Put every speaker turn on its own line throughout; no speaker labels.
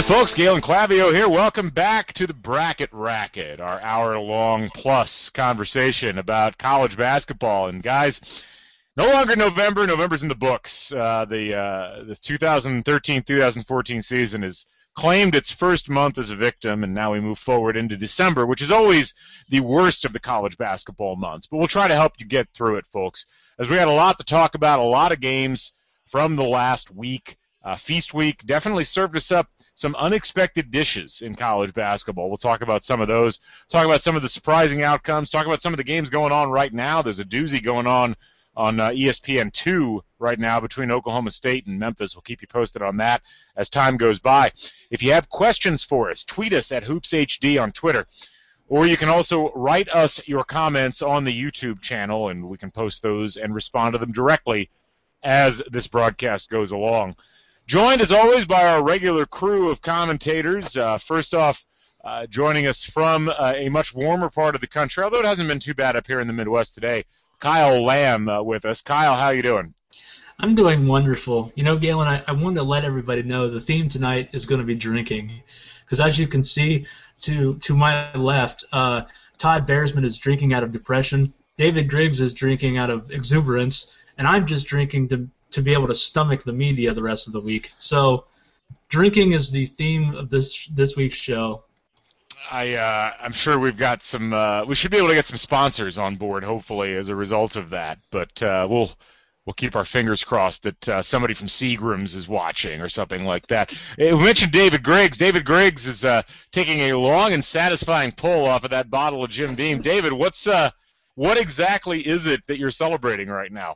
Folks, Galen Clavio here. Welcome back to the Bracket Racket, our hour-long plus conversation about college basketball. And guys, no longer November. November's in the books. The 2013-2014 season has claimed its first month as a victim, and now we move forward into December, which is always the worst of the college basketball months. But we'll try to help you get through it, folks, as we had a lot to talk about, a lot of games from the last week. Feast week definitely served us up some unexpected dishes in college basketball. We'll talk about some of those, talk about some of the surprising outcomes, talk about some of the games going on right now. There's a doozy going on ESPN2 right now between Oklahoma State and Memphis. We'll keep you posted on that as time goes by. If you have questions for us, tweet us at HoopsHD on Twitter, or you can also write us your comments on the YouTube channel, and we can post those and respond to them directly as this broadcast goes along. Joined, as always, by our regular crew of commentators. First off, joining us from a much warmer part of the country, although it hasn't been too bad up here in the Midwest today, Kyle Lamb with us. Kyle, how you doing?
I'm doing wonderful. You know, Galen, I wanted to let everybody know the theme tonight is going to be drinking. Because as you can see to my left, Todd Bearsman is drinking out of depression, David Griggs is drinking out of exuberance, and I'm just drinking to be able to stomach the media the rest of the week. So drinking is the theme of this week's show.
I'm sure we've got some we should be able to get some sponsors on board, hopefully, as a result of that. But we'll keep our fingers crossed that somebody from Seagram's is watching or something like that. We mentioned David Griggs. David Griggs is taking a long and satisfying pull off of that bottle of Jim Beam. David, what exactly is it that you're celebrating right now?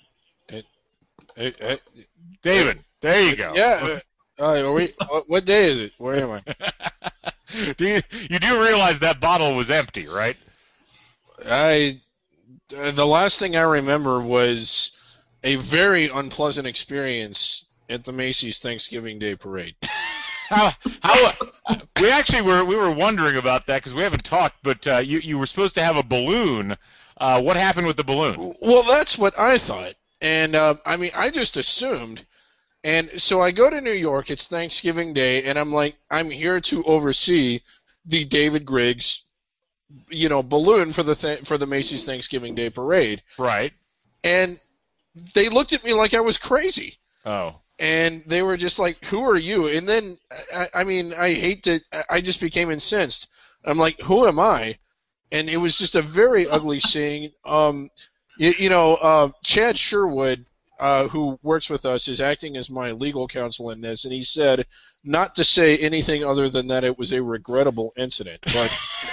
David, there you go.
Yeah. What day is it? Where am I?
You do realize that bottle was empty, right?
The last thing I remember was a very unpleasant experience at the Macy's Thanksgiving Day Parade.
We were wondering about that because we haven't talked, but you were supposed to have a balloon. What happened with the balloon?
Well, that's what I thought. And, I just assumed. And so I go to New York, it's Thanksgiving Day, and I'm like, I'm here to oversee the David Griggs, balloon for the Macy's Thanksgiving Day Parade.
Right.
And they looked at me like I was crazy.
Oh.
And they were just like, who are you? And then, I just became incensed. I'm like, who am I? And it was just a very ugly scene. Chad Sherwood, who works with us, is acting as my legal counsel in this, and he said not to say anything other than that it was a regrettable incident. But,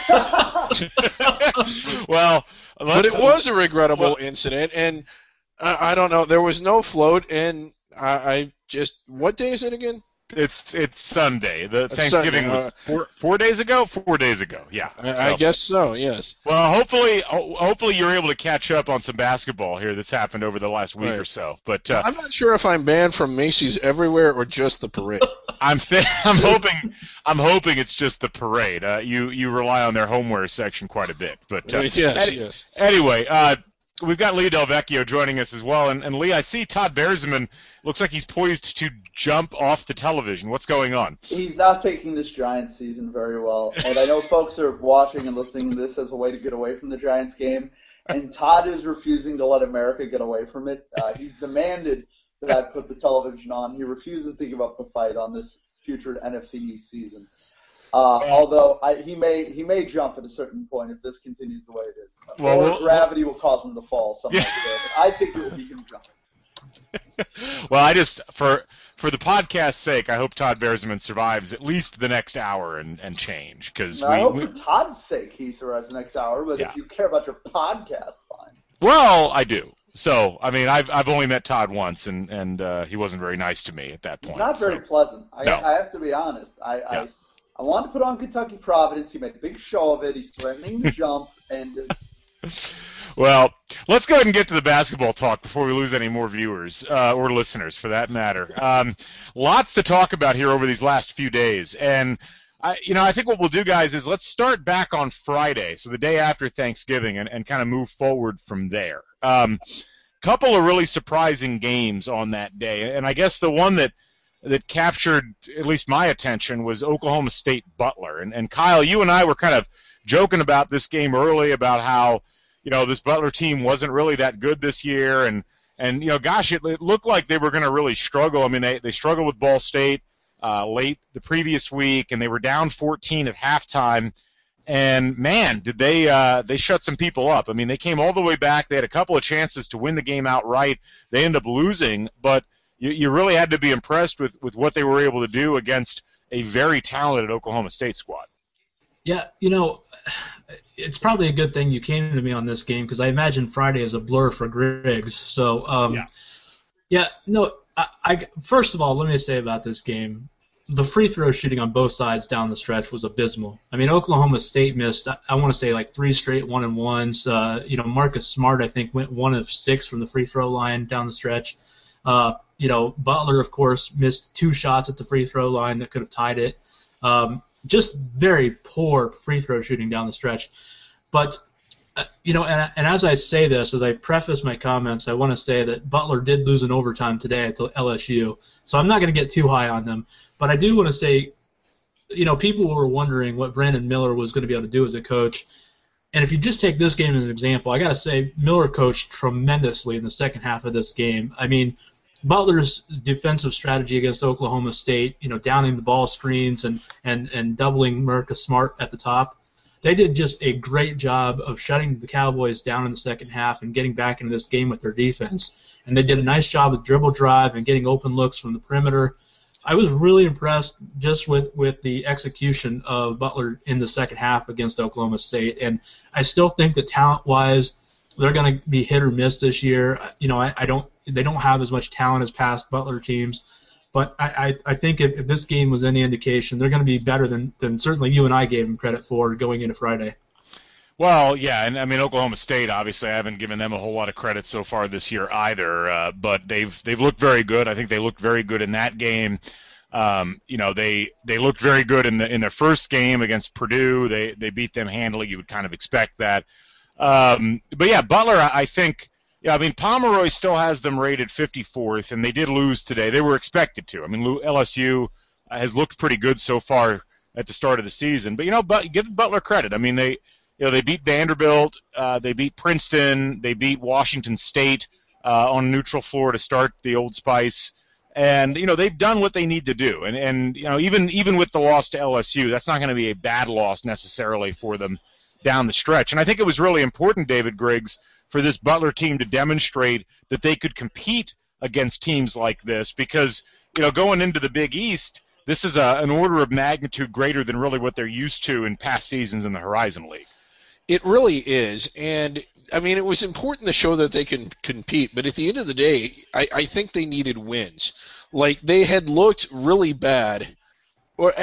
but it was a regrettable incident, and I don't know. There was no float, and what day is it again?
It's Sunday. The Thanksgiving was 4 days ago. 4 days ago, yeah.
I guess so. Yes.
Well, hopefully you're able to catch up on some basketball here that's happened over the last week or so. But
I'm not sure if I'm banned from Macy's everywhere or just the parade.
I'm hoping it's just the parade. You rely on their homeware section quite a bit. But
yes.
Anyway, we've got Lee Del Vecchio joining us as well, and Lee, I see Todd Bearsman looks like he's poised to jump off the television. What's going on?
He's not taking this Giants season very well, and I know folks are watching and listening to this as a way to get away from the Giants game, and Todd is refusing to let America get away from it. He's demanded that I put the television on. He refuses to give up the fight on this future NFC East season. Although he may jump at a certain point if this continues the way it is. Or gravity will cause him to fall, something like that. But I think it will be him jumping.
Well, I just for the podcast's sake, I hope Todd Bearsman survives at least the next hour and change.
I hope for Todd's sake he survives the next hour. But if you care about your podcast, fine.
Well, I do. So, I've only met Todd once, and he wasn't very nice to me at that point.
He's not very pleasant. I have to be honest. I wanted to put on Kentucky Providence. He made a big show of it. He's threatening to jump.
Well, let's go ahead and get to the basketball talk before we lose any more viewers, or listeners for that matter. Lots to talk about here over these last few days. And, I think what we'll do, guys, is let's start back on Friday, so the day after Thanksgiving, and kind of move forward from there. Couple of really surprising games on that day. And I guess the one that that captured at least my attention was Oklahoma State Butler. And Kyle, you and I were kind of joking about this game early about how, this Butler team wasn't really that good this year. And gosh, it looked like they were going to really struggle. I mean, they struggled with Ball State late the previous week, and they were down 14 at halftime. And, man, did they shut some people up. I mean, they came all the way back. They had a couple of chances to win the game outright. They ended up losing, but you really had to be impressed with what they were able to do against a very talented Oklahoma State squad.
Yeah, it's probably a good thing you came to me on this game because I imagine Friday is a blur for Griggs. So, first of all, let me say about this game, the free throw shooting on both sides down the stretch was abysmal. I mean, Oklahoma State missed, I want to say, like 3 straight 1-and-1s. Marcus Smart, I think, went 1 of 6 from the free throw line down the stretch. Butler, of course, missed 2 shots at the free throw line that could have tied it. Just very poor free throw shooting down the stretch. But, and as I say this, as I preface my comments, I want to say that Butler did lose in overtime today at LSU. So I'm not going to get too high on them. But I do want to say, people were wondering what Brandon Miller was going to be able to do as a coach. And if you just take this game as an example, I got to say Miller coached tremendously in the second half of this game. I mean, Butler's defensive strategy against Oklahoma State, downing the ball screens and doubling Marcus Smart at the top, they did just a great job of shutting the Cowboys down in the second half and getting back into this game with their defense. And they did a nice job with dribble drive and getting open looks from the perimeter. I was really impressed just with the execution of Butler in the second half against Oklahoma State. And I still think that talent-wise, they're going to be hit or miss this year. They don't have as much talent as past Butler teams, but I think if this game was any indication, they're going to be better than certainly you and I gave them credit for going into Friday.
Well, yeah, and I mean Oklahoma State. Obviously, I haven't given them a whole lot of credit so far this year either. But they've looked very good. I think they looked very good in that game. They looked very good in their first game against Purdue. They beat them handily. You would kind of expect that. But yeah, Butler, I think. Yeah, I mean, Pomeroy still has them rated 54th, and they did lose today. They were expected to. I mean, LSU has looked pretty good so far at the start of the season. But, give Butler credit. I mean, they beat Vanderbilt, they beat Princeton, they beat Washington State on a neutral floor to start the Old Spice. And, they've done what they need to do. And even with the loss to LSU, that's not going to be a bad loss necessarily for them down the stretch. And I think it was really important, David Griggs, for this Butler team to demonstrate that they could compete against teams like this because, going into the Big East, this is an order of magnitude greater than really what they're used to in past seasons in the Horizon League.
It really is, and, I mean, it was important to show that they can compete, but at the end of the day, I think they needed wins. Like, they had looked really bad. For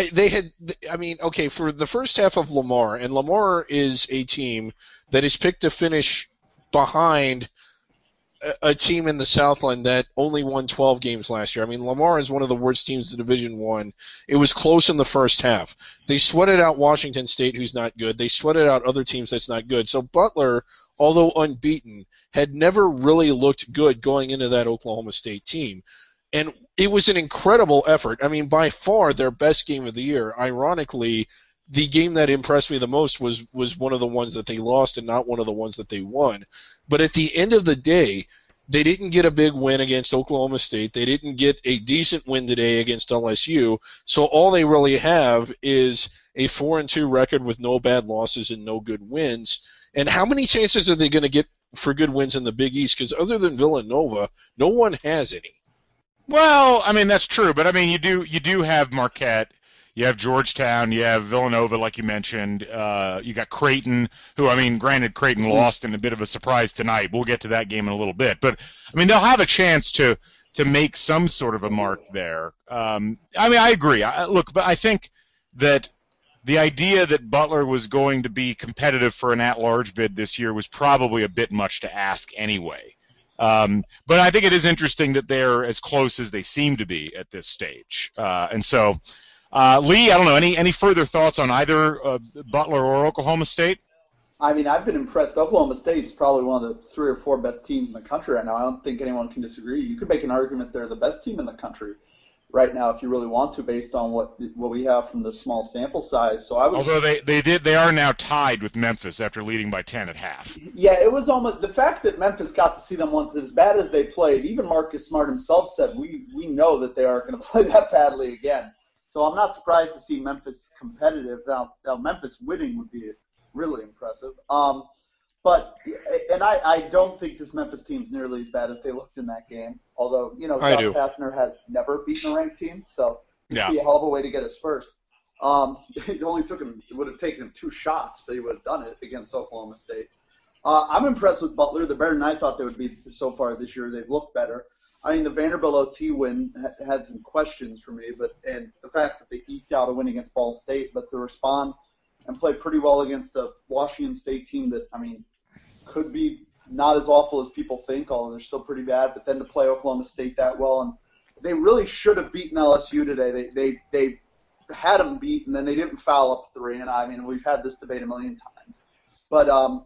the first half of Lamar, and Lamar is a team that is picked to finish behind a team in the Southland that only won 12 games last year. I mean, Lamar is one of the worst teams in Division I. It was close in the first half. They sweated out Washington State, who's not good. They sweated out other teams that's not good. So Butler, although unbeaten, had never really looked good going into that Oklahoma State team. And it was an incredible effort. I mean, by far their best game of the year. Ironically, the game that impressed me the most was one of the ones that they lost and not one of the ones that they won. But at the end of the day, they didn't get a big win against Oklahoma State. They didn't get a decent win today against LSU. So all they really have is a 4-2 record with no bad losses and no good wins. And how many chances are they going to get for good wins in the Big East? Because other than Villanova, no one has any.
Well, I mean, that's true. But, I mean, you do have Marquette. You have Georgetown, you have Villanova, like you mentioned. You got Creighton, who, I mean, granted, Creighton lost in a bit of a surprise tonight. We'll get to that game in a little bit. But, I mean, they'll have a chance to make some sort of a mark there. I mean, I agree. But I think that the idea that Butler was going to be competitive for an at-large bid this year was probably a bit much to ask anyway. But I think it is interesting that they're as close as they seem to be at this stage. And so... Lee, I don't know, any further thoughts on either Butler or Oklahoma State?
I mean, I've been impressed. Oklahoma State's probably one of the 3 or 4 best teams in the country right now. I don't think anyone can disagree. You could make an argument they're the best team in the country. right now if you really want to, based on what we have from the small sample size. So
although they are now tied with Memphis after leading by 10 at half.
Yeah, it was almost the fact that Memphis got to see them once, as bad as they played. Even Marcus Smart himself said we know that they aren't going to play that badly again. So I'm not surprised to see Memphis competitive. Now Memphis winning would be really impressive. But I don't think this Memphis team's nearly as bad as they looked in that game. Although, Josh Pastner has never beaten a ranked team, so this would be a hell of a way to get his first. It would have taken him 2 shots, but he would have done it against Oklahoma State. I'm impressed with Butler. They're better than I thought they would be so far this year. They've looked better. I mean, the Vanderbilt OT win had some questions for me, and the fact that they eked out a win against Ball State, but to respond and play pretty well against a Washington State team that, could be not as awful as people think, although they're still pretty bad, but then to play Oklahoma State that well. And they really should have beaten LSU today. They had them beat, and then they didn't foul up 3. And, we've had this debate a million times. But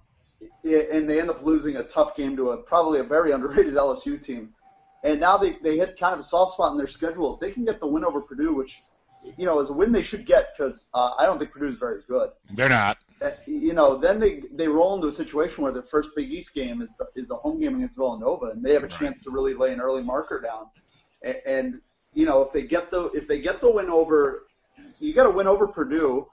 and they end up losing a tough game to probably a very underrated LSU team. And now they hit kind of a soft spot in their schedule. If they can get the win over Purdue, which, is a win they should get, because I don't think Purdue is very good.
They're not.
Then they roll into a situation where their first Big East game is a home game against Villanova, and they have a chance to really lay an early marker down. And if they get the win over, you got to win over Purdue.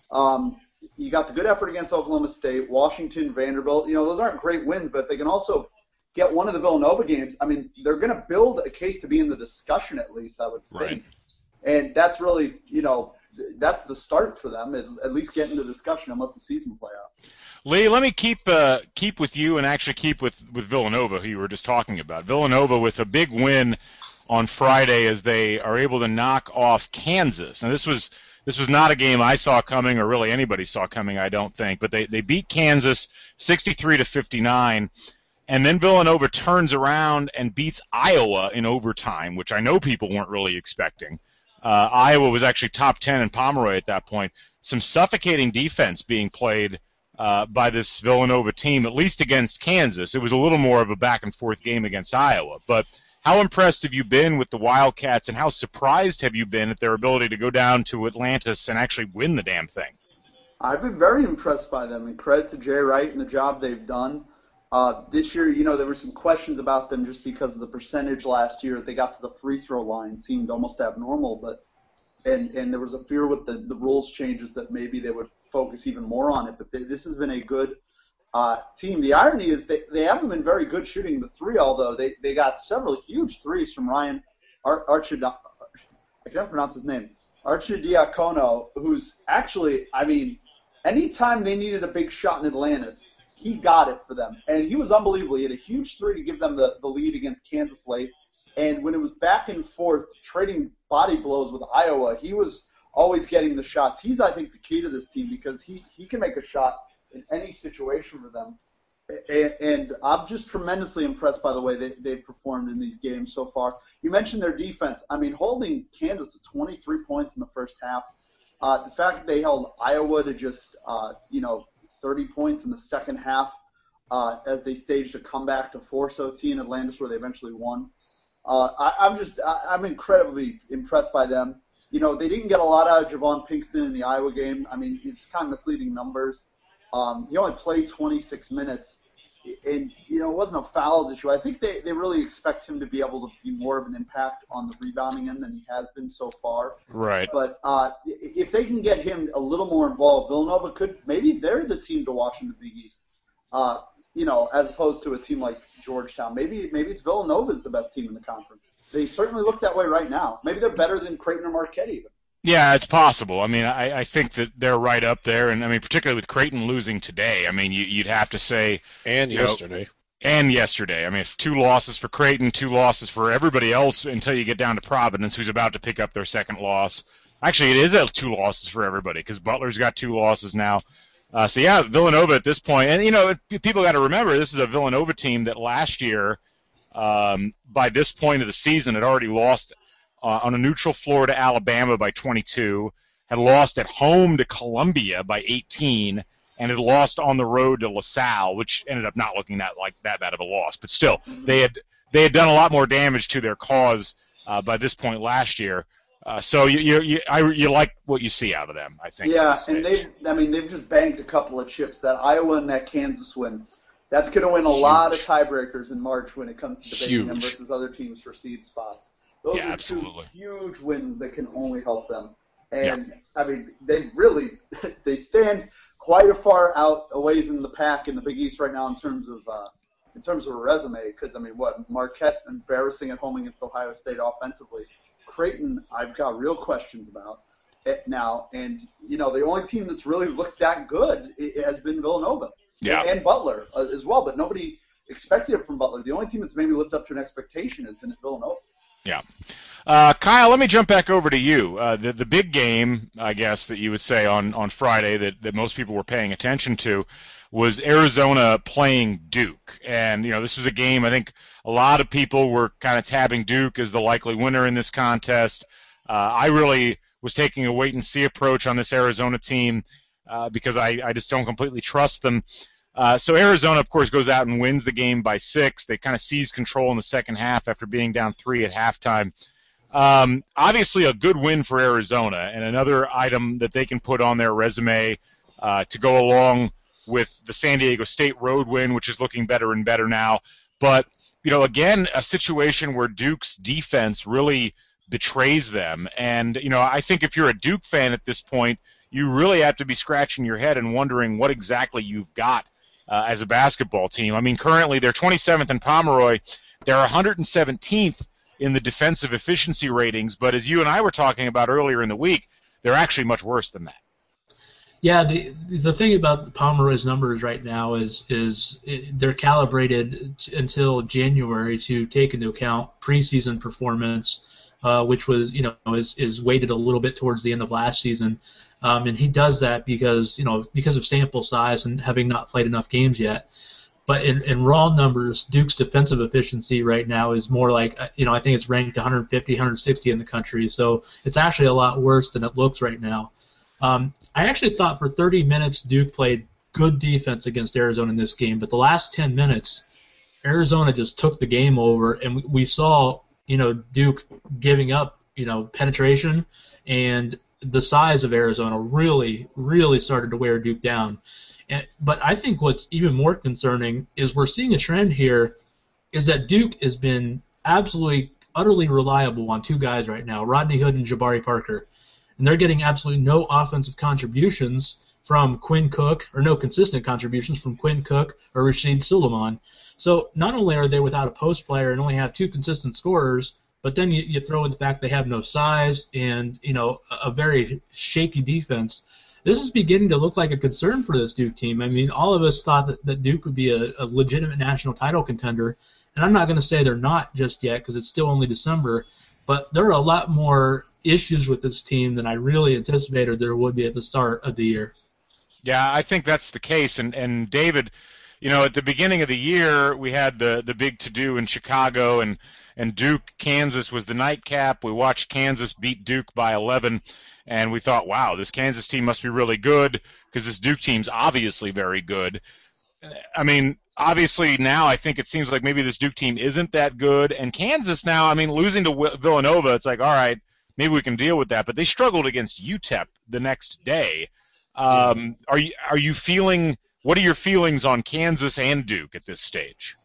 You got the good effort against Oklahoma State, Washington, Vanderbilt. Those aren't great wins, but if they can also get one of the Villanova games, they're going to build a case to be in the discussion at least, I would think.
Right.
And that's really, that's the start for them, at least get into discussion and let the season play out.
Lee, let me keep with you and actually keep with Villanova, who you were just talking about. Villanova with a big win on Friday as they are able to knock off Kansas. And this was not a game I saw coming, or really anybody saw coming, I don't think. But they beat Kansas 63-59. And then Villanova turns around and beats Iowa in overtime, which I know people weren't really expecting. Iowa was actually top 10 in Pomeroy at that point. Some suffocating defense being played by this Villanova team, at least against Kansas. It was a little more of a back-and-forth game against Iowa. But how impressed have you been with the Wildcats, and how surprised have you been at their ability to go down to Atlantis and actually win the damn thing?
I've been very impressed by them, and credit to Jay Wright and the job they've done. This year, there were some questions about them just because of the percentage last year. They got to the free throw line, seemed almost abnormal, and there was a fear with the rules changes that maybe they would focus even more on it. But this has been a good team. The irony is they haven't been very good shooting the 3, although they got several huge threes from Ryan Arcidiacono, I can't pronounce his name, Arcidiacono, who's actually, anytime they needed a big shot in Atlantis, he got it for them. And he was unbelievable. He had a huge 3 to give them the lead against Kansas late. And when it was back and forth, trading body blows with Iowa, he was always getting the shots. He's, I think, the key to this team because he can make a shot in any situation for them. And I'm just tremendously impressed by the way they've performed in these games so far. You mentioned their defense. Holding Kansas to 23 points in the first half. The fact that they held Iowa to just, 30 points in the second half as they staged a comeback to force OT in Atlantis where they eventually won. I'm incredibly impressed by them. They didn't get a lot out of Javon Pinkston in the Iowa game. It's kind of misleading numbers. He only played 26 minutes, and, it wasn't a fouls issue. I think they really expect him to be able to be more of an impact on the rebounding end than he has been so far.
Right.
But if they can get him a little more involved, Villanova maybe they're the team to watch in the Big East, as opposed to a team like Georgetown. Maybe it's Villanova's the best team in the conference. They certainly look that way right now. Maybe they're better than Creighton or Marquette even.
Yeah, it's possible. I think that they're right up there, and particularly with Creighton losing today. You'd have to say
yesterday.
And yesterday. 2 losses for Creighton, 2 losses for everybody else until you get down to Providence, who's about to pick up their second loss. Actually, it is 2 losses for everybody because Butler's got 2 losses now. Villanova at this point, and people got to remember this is a Villanova team that last year, by this point of the season, had already lost on a neutral floor to Alabama by 22, had lost at home to Columbia by 18, and had lost on the road to LaSalle, which ended up not looking that bad of a loss. But still, they had done a lot more damage to their cause by this point last year. So you like what you see out of them, I think.
Yeah, and they've just banked a couple of chips. That Iowa and that Kansas win. That's going to win a lot of tiebreakers in March when it comes to debating them versus other teams for seed spots. Those are
absolutely.
2 huge wins that can only help them. And, I mean, they stand quite a far out a ways in the pack in the Big East right now in terms of a resume. Because, I mean, Marquette embarrassing at home against Ohio State offensively. Creighton, I've got real questions about it now. And, the only team that's really looked that good has been Villanova.
Yeah.
And Butler as well, but nobody expected it from Butler. The only team that's maybe lived up to an expectation has been at Villanova.
Yeah. Kyle, let me jump back over to you. The big game, I guess, that you would say on Friday that most people were paying attention to was Arizona playing Duke. And, this was a game I think a lot of people were kind of tabbing Duke as the likely winner in this contest. I really was taking a wait-and-see approach on this Arizona team because I just don't completely trust them. So Arizona, of course, goes out and wins the game by 6. They kind of seize control in the second half after being down 3 at halftime. Obviously a good win for Arizona and another item that they can put on their resume to go along with the San Diego State road win, which is looking better and better now. But, again, a situation where Duke's defense really betrays them. And, I think if you're a Duke fan at this point, you really have to be scratching your head and wondering what exactly you've got as a basketball team. I mean, currently they're 27th in Pomeroy. They're 117th in the defensive efficiency ratings, but as you and I were talking about earlier in the week, they're actually much worse than that.
Yeah, the thing about Pomeroy's numbers right now is they're calibrated until January to take into account preseason performance, which was is weighted a little bit towards the end of last season. And he does that because of sample size and having not played enough games yet. But in raw numbers, Duke's defensive efficiency right now is more like, I think it's ranked 150, 160 in the country. So it's actually a lot worse than it looks right now. I actually thought for 30 minutes Duke played good defense against Arizona in this game. But the last 10 minutes, Arizona just took the game over. And we saw, Duke giving up, penetration, and the size of Arizona really, really started to wear Duke down. But I think what's even more concerning is we're seeing a trend here is that Duke has been absolutely, utterly reliable on 2 guys right now, Rodney Hood and Jabari Parker. And they're getting absolutely no offensive contributions from Quinn Cook, or no consistent contributions from Quinn Cook or Rashid Suleiman. So not only are they without a post player and only have 2 consistent scorers, but then you throw in the fact they have no size and, a very shaky defense. This is beginning to look like a concern for this Duke team. I mean, all of us thought that Duke would be a legitimate national title contender, and I'm not going to say they're not just yet because it's still only December, but there are a lot more issues with this team than I really anticipated there would be at the start of the year.
Yeah, I think that's the case. And David, at the beginning of the year, we had the big to-do in Chicago, and Duke, Kansas was the nightcap. We watched Kansas beat Duke by 11, and we thought, wow, this Kansas team must be really good because this Duke team's obviously very good. I mean, obviously now I think it seems like maybe this Duke team isn't that good. And Kansas now, I mean, losing to Villanova, it's like, all right, maybe we can deal with that. But they struggled against UTEP the next day. Are you feeling? What are your feelings on Kansas and Duke at this stage?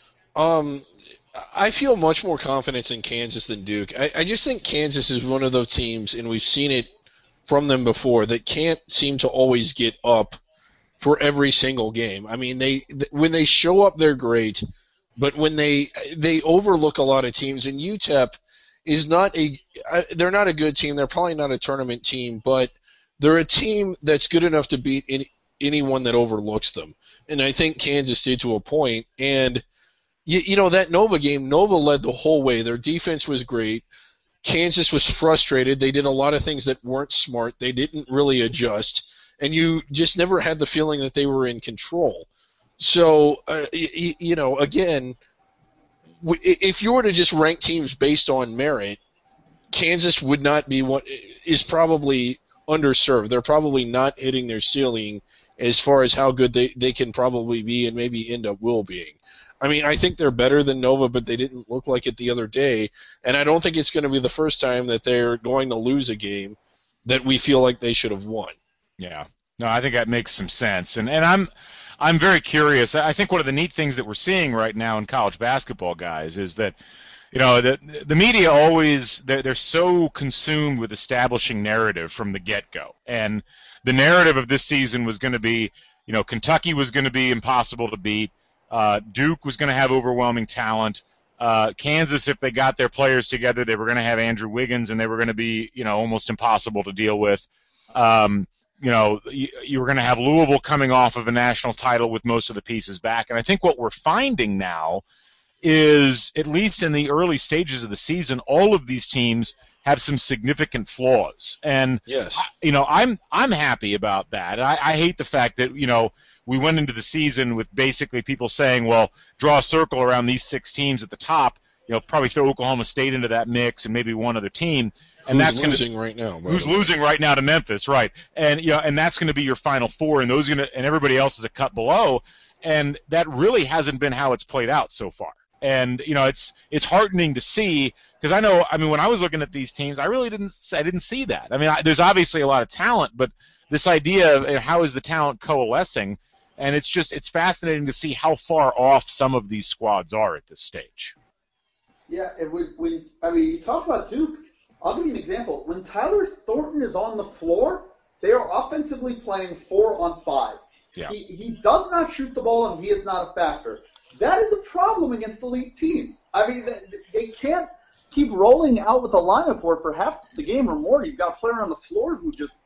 I feel much more confidence in Kansas than Duke. I just think Kansas is one of those teams, and we've seen it from them before, that can't seem to always get up for every single game. I mean, when they show up, they're great, but when they overlook a lot of teams, and UTEP is they're not a good team. They're probably not a tournament team, but they're a team that's good enough to beat anyone that overlooks them. And I think Kansas did to a point. And that Nova game, Nova led the whole way. Their defense was great. Kansas was frustrated. They did a lot of things that weren't smart. They didn't really adjust. And you just never had the feeling that they were in control. So, again, if you were to just rank teams based on merit, Kansas would not be is probably underserved. They're probably not hitting their ceiling as far as how good they can probably be and maybe end up will being. I mean, I think they're better than Nova, but they didn't look like it the other day, and I don't think it's going to be the first time that they're going to lose a game that we feel like they should have won.
Yeah. No, I think that makes some sense. And I'm very curious. I think one of the neat things that we're seeing right now in college basketball, guys, is that the media always they're so consumed with establishing narrative from the get-go. And the narrative of this season was going to be, Kentucky was going to be impossible to beat. Duke was going to have overwhelming talent. Kansas, if they got their players together, they were going to have Andrew Wiggins, and they were going to be, almost impossible to deal with. You were going to have Louisville coming off of a national title with most of the pieces back. And I think what we're finding now is, at least in the early stages of the season, all of these teams have some significant flaws. And,
yes.
I'm happy about that. I hate the fact that, we went into the season with basically people saying, well, draw a circle around these 6 teams at the top, probably throw Oklahoma State into that mix and maybe one other team. And
who's losing right now?
Who's losing right now to Memphis, right? And and that's going to be your Final Four, and and everybody else is a cut below, and that really hasn't been how it's played out so far. And it's heartening to see, because when I was looking at these teams, I didn't see that. I mean, there's obviously a lot of talent, but this idea of how is the talent coalescing, and it's fascinating to see how far off some of these squads are at this stage.
Yeah, and you talk about Duke. I'll give you an example. When Tyler Thornton is on the floor, they are offensively playing 4-on-5.
Yeah.
He does not shoot the ball, and he is not a factor. That is a problem against elite teams. I mean, they can't keep rolling out with the lineup for half the game or more. You've got a player on the floor who just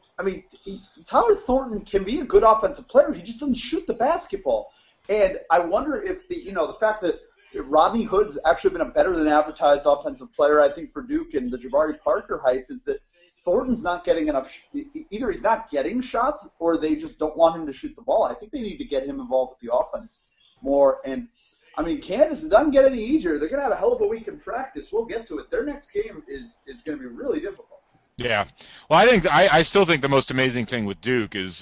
– Tyler Thornton can be a good offensive player. He just doesn't shoot the basketball. And I wonder if the fact that Rodney Hood's actually been a better than advertised offensive player, I think, for Duke, and the Jabari Parker hype is that Thornton's not getting enough. Either he's not getting shots, or they just don't want him to shoot the ball. I think they need to get him involved with the offense more. And Kansas, it doesn't get any easier. They're going to have a hell of a week in practice. We'll get to it. Their next game is going to be really difficult.
Yeah. Well, I still think the most amazing thing with Duke is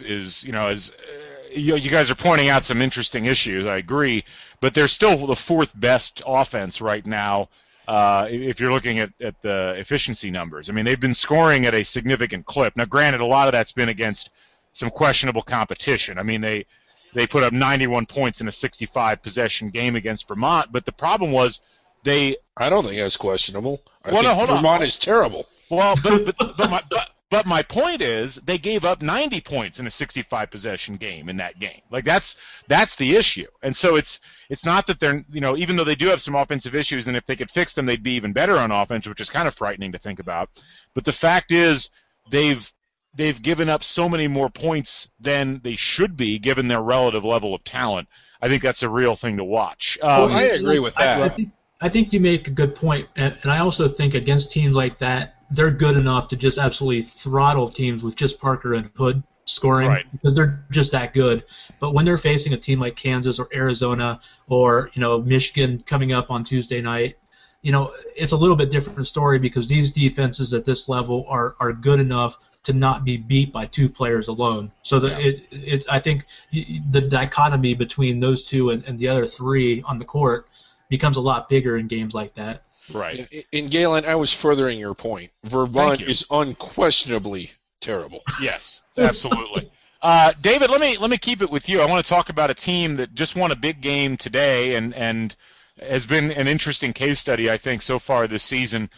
you guys are pointing out some interesting issues. I agree, but they're still the fourth best offense right now. If you're looking at the efficiency numbers, they've been scoring at a significant clip. Now, granted, a lot of that's been against some questionable competition. They put up 91 points in a 65 possession game against Vermont, but the problem was I
don't think that's questionable.
Hold on.
Vermont is terrible.
Well, but my point is they gave up 90 points in a 65 possession game in that game. Like that's the issue. And so it's not that they're, even though they do have some offensive issues, and if they could fix them, they'd be even better on offense, which is kind of frightening to think about. But the fact is they've given up so many more points than they should be given their relative level of talent. I think that's a real thing to watch.
I agree with that.
I think you make a good point, and I also think against teams like that, they're good enough to just absolutely throttle teams with just Parker and Hood scoring,
right,
because they're just that good. But when they're facing a team like Kansas or Arizona or Michigan coming up on Tuesday night, it's a little bit different story, because these defenses at this level are good enough to not be beat by 2 players alone. So I think the dichotomy between those 2 and the other 3 on the court becomes a lot bigger in games like that.
Right.
In Galen, I was furthering your point. Vermont is unquestionably terrible.
Yes, absolutely. David, let me keep it with you. I want to talk about a team that just won a big game today and has been an interesting case study, I think, so far this season.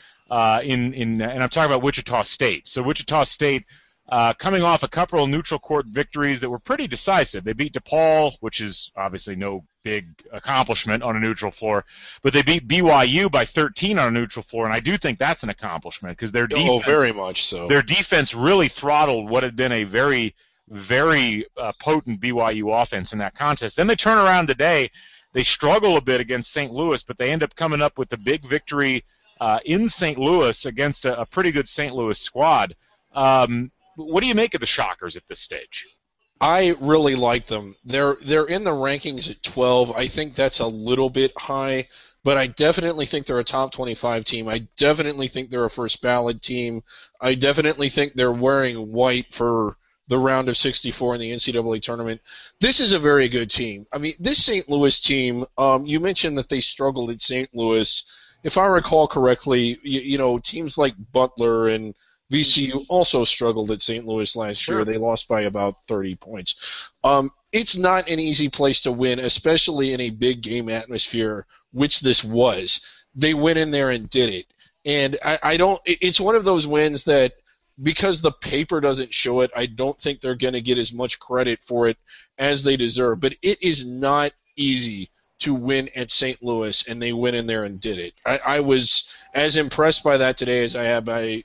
And I'm talking about Wichita State. So Wichita State, coming off a couple of neutral court victories that were pretty decisive. They beat DePaul, which is obviously no big accomplishment on a neutral floor, but they beat BYU by 13 on a neutral floor, and I do think that's an accomplishment, because their defense,
very much so.
Their defense really throttled what had been a very, very potent BYU offense in that contest. Then they turn around today. They struggle a bit against St. Louis, but they end up coming up with a big victory in St. Louis against a pretty good St. Louis squad. What do you make of the Shockers at this stage?
I really like them. They're in the rankings at 12. I think that's a little bit high, but I definitely think they're a top 25 team. I definitely think they're a first ballot team. I definitely think they're wearing white for the round of 64 in the NCAA tournament. This is a very good team. I mean, this St. Louis team, you mentioned that they struggled at St. Louis. If I recall correctly, teams like Butler and VCU also struggled at St. Louis last year. They lost by about 30 points. It's not an easy place to win, especially in a big game atmosphere, which this was. They went in there and did it. And it's one of those wins that, because the paper doesn't show it, I don't think they're going to get as much credit for it as they deserve. But it is not easy to win at St. Louis, and they went in there and did it. I was as impressed by that today as I have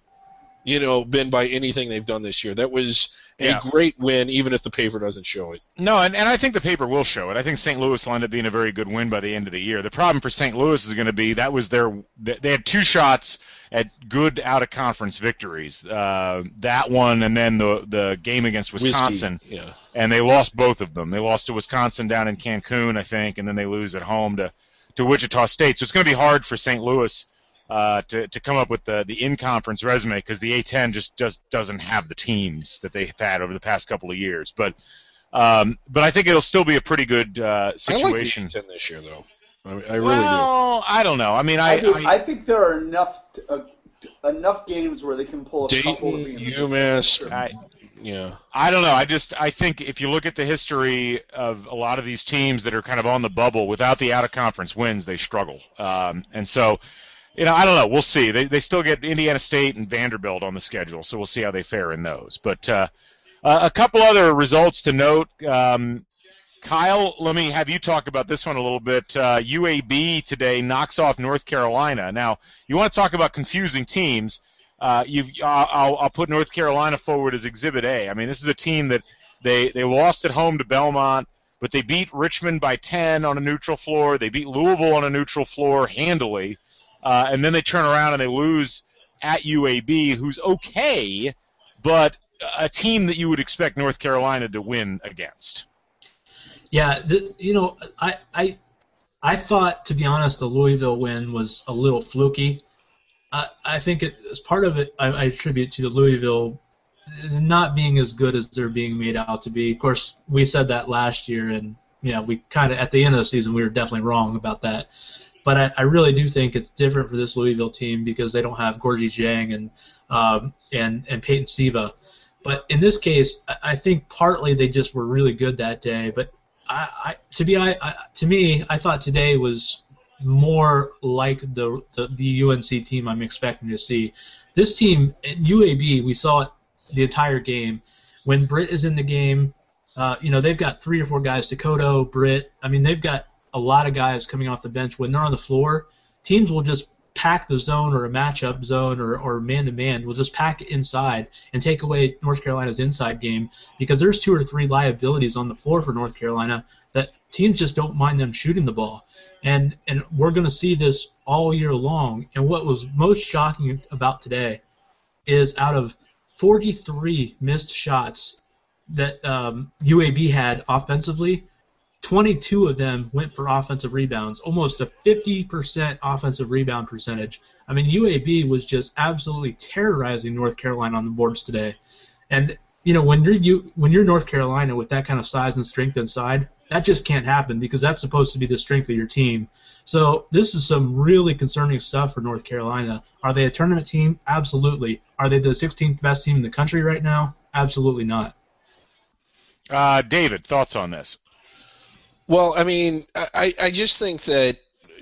been by anything they've done this year. That was a great win, even if the paper doesn't show it.
No, and I think the paper will show it. I think St. Louis will end up being a very good win by the end of the year. The problem for St. Louis is going to be they had 2 shots at good out-of-conference victories. That one and then the game against Wisconsin.
Yeah.
And they lost both of them. They lost to Wisconsin down in Cancun, I think, and then they lose at home to Wichita State. So it's going to be hard for St. Louis to come up with the in-conference resume, because the A-10 just doesn't have the teams that they've had over the past couple of years. But I think it'll still be a pretty good situation.
I like the A-10 this year, though. I really do.
I don't know. I mean,
I think there are enough games where they can pull a couple to be in the
UMass. Yeah.
I don't know. I think if you look at the history of a lot of these teams that are kind of on the bubble, without the out-of-conference wins, they struggle. And so, I don't know. We'll see. They still get Indiana State and Vanderbilt on the schedule, so we'll see how they fare in those. But a couple other results to note. Kyle, let me have you talk about this one a little bit. UAB today knocks off North Carolina. Now, you want to talk about confusing teams. I'll put North Carolina forward as Exhibit A. I mean, this is a team that they lost at home to Belmont, but they beat Richmond by 10 on a neutral floor. They beat Louisville on a neutral floor handily. And then they turn around and they lose at UAB, who's okay, but a team that you would expect North Carolina to win against.
Yeah, I thought, to be honest, the Louisville win was a little fluky. I think as part of it, I attribute to the Louisville not being as good as they're being made out to be. Of course, we said that last year, and we kind of, at the end of the season, we were definitely wrong about that. But I really do think it's different for this Louisville team because they don't have Gorgie Zhang and Peyton Siva. But in this case, I think partly they just were really good that day. But to me, I thought today was more like the UNC team I'm expecting to see. This team at UAB, we saw it the entire game. When Britt is in the game, they've got 3 or 4 guys, Dakota, Britt. I mean, they've got a lot of guys coming off the bench. When they're on the floor, teams will just pack the zone or a matchup zone or man-to-man. Will just pack it inside and take away North Carolina's inside game because there's 2 or 3 liabilities on the floor for North Carolina that teams just don't mind them shooting the ball. And we're going to see this all year long. And what was most shocking about today is out of 43 missed shots that UAB had offensively, 22 of them went for offensive rebounds, almost a 50% offensive rebound percentage. I mean, UAB was just absolutely terrorizing North Carolina on the boards today. And when you're North Carolina with that kind of size and strength inside, that just can't happen because that's supposed to be the strength of your team. So this is some really concerning stuff for North Carolina. Are they a tournament team? Absolutely. Are they the 16th best team in the country right now? Absolutely not.
David, thoughts on this?
Well, I mean, I just think that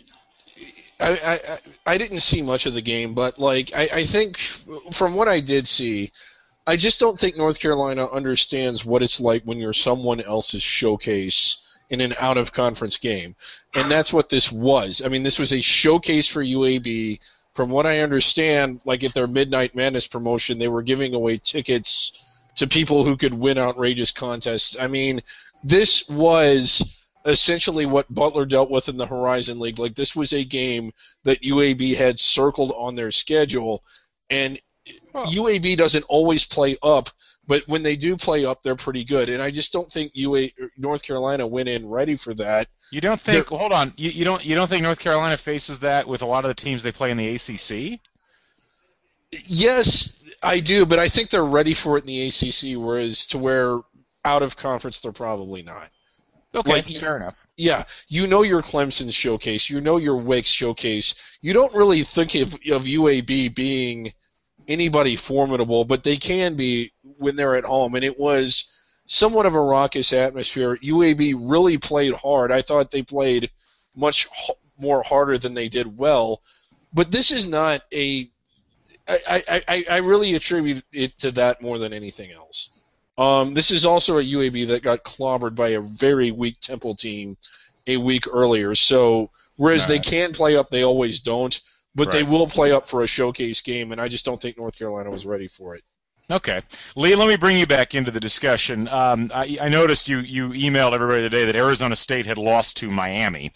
I didn't see much of the game, but I think from what I did see, I just don't think North Carolina understands what it's like when you're someone else's showcase in an out-of-conference game, and that's what this was. I mean, this was a showcase for UAB. From what I understand, at their Midnight Madness promotion, they were giving away tickets to people who could win outrageous contests. I mean, this was essentially what Butler dealt with in the Horizon League. This was a game that UAB had circled on their schedule, and UAB doesn't always play up, but when they do play up, they're pretty good. And I just don't think North Carolina went in ready for that.
You don't think? Hold on. You don't think North Carolina faces that with a lot of the teams they play in the ACC?
Yes, I do, but I think they're ready for it in the ACC, whereas to where out of conference they're probably not.
Okay, fair enough.
Yeah, you know your Clemson showcase, you know your Wake showcase. You don't really think of UAB being anybody formidable, but they can be when they're at home. And it was somewhat of a raucous atmosphere. UAB really played hard. I thought they played much more harder than they did well. But this is not a – I really attribute it to that more than anything else. This is also a UAB that got clobbered by a very weak Temple team a week earlier. So whereas they can play up, they always don't. But they will play up for a showcase game, and I just don't think North Carolina was ready for it.
Okay. Lee, let me bring you back into the discussion. I noticed you emailed everybody today that Arizona State had lost to Miami.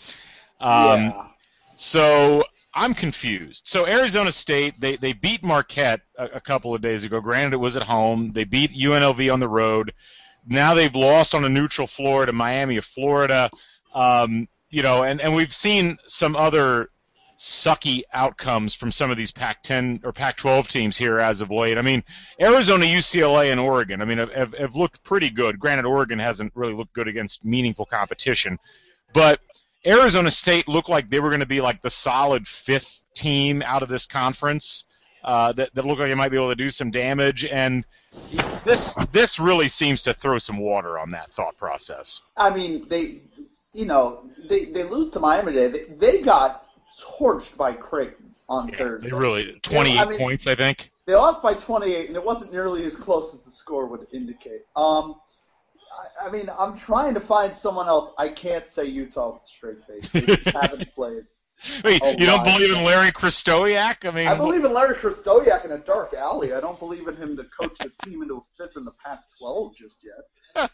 So I'm confused. So Arizona State, they beat Marquette a couple of days ago. Granted, it was at home. They beat UNLV on the road. Now they've lost on a neutral floor to Miami of Florida. And we've seen some other sucky outcomes from some of these Pac-10 or Pac-12 teams here as of late. I mean, Arizona, UCLA, and Oregon, have looked pretty good. Granted, Oregon hasn't really looked good against meaningful competition. But Arizona State looked like they were going to be like the solid fifth team out of this conference that looked like they might be able to do some damage. And this really seems to throw some water on that thought process.
I mean, they lose to Miami today. They got torched by Creighton on Thursday.
They really 28 points, I think.
They lost by 28, and it wasn't nearly as close as the score would indicate. I'm trying to find someone else. I can't say Utah with a straight face. They just haven't played.
Wait, you don't believe in Larry Kristoyak?
I believe in Larry Kristoyak in a dark alley. I don't believe in him to coach the team into a fifth in the Pac-12 just yet.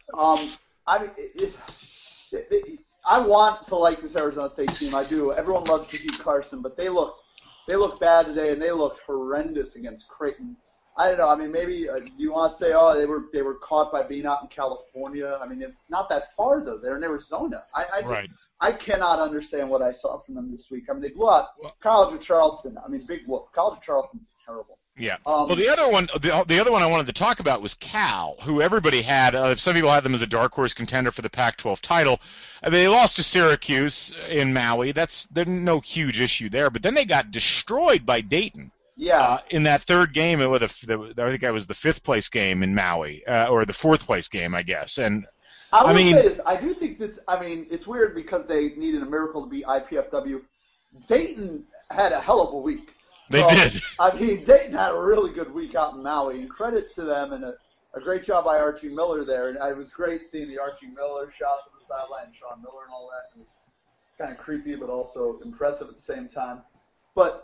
I want to like this Arizona State team. I do. Everyone loves Pete Carson, but they look bad today, and they looked horrendous against Creighton. I don't know. I mean, maybe do you want to say, they were caught by being out in California? I mean, it's not that far though. They're in Arizona. I cannot understand what I saw from them this week. I mean, they blew out College of Charleston. I mean, big whoop. College of Charleston's terrible.
Yeah. Well, the other one I wanted to talk about was Cal, who everybody had. Some people had them as a dark horse contender for the Pac-12 title. They lost to Syracuse in Maui. There's no huge issue there. But then they got destroyed by Dayton.
Yeah.
In that third game, I think that was the fifth place game in Maui, or the fourth place game, I guess. And
I will say this. I do think this. I mean, it's weird because they needed a miracle to beat IPFW. Dayton had a hell of a week.
They did.
I mean, Dayton had a really good week out in Maui, and credit to them, and a great job by Archie Miller there. And it was great seeing the Archie Miller shots on the sideline, Sean Miller and all that. It was kind of creepy, but also impressive at the same time. But,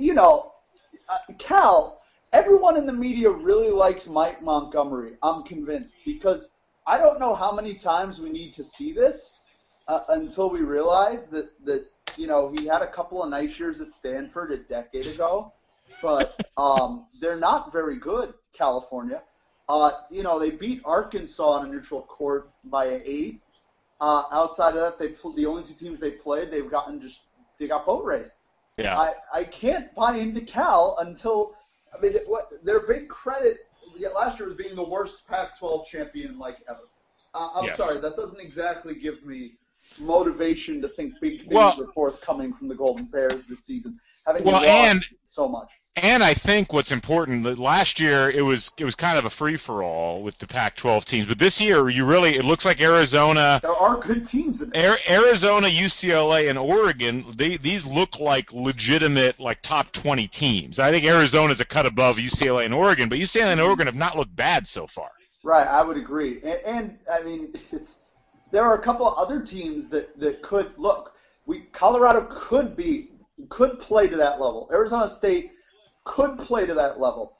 Cal, everyone in the media really likes Mike Montgomery, I'm convinced, because I don't know how many times we need to see this until we realize that he had a couple of nice years at Stanford a decade ago, but they're not very good, California. They beat Arkansas on a neutral court by 8. Outside of that, the only two teams they played, they got boat raced.
Yeah.
I can't buy into Cal until their big credit last year was being the worst Pac-12 champion ever. I'm sorry, that doesn't exactly give me motivation to think big things are forthcoming from the Golden Bears this season, having lost so much.
And I think what's important, last year it was kind of a free-for-all with the Pac-12 teams, but this year it looks like Arizona.
There are good teams in there.
Arizona, UCLA, and Oregon, these look like legitimate top 20 teams. I think Arizona's a cut above UCLA and Oregon, but UCLA and Oregon have not looked bad so far.
Right, I would agree. And I mean, there are a couple of other teams that could look. Colorado could play to that level. Arizona State could play to that level.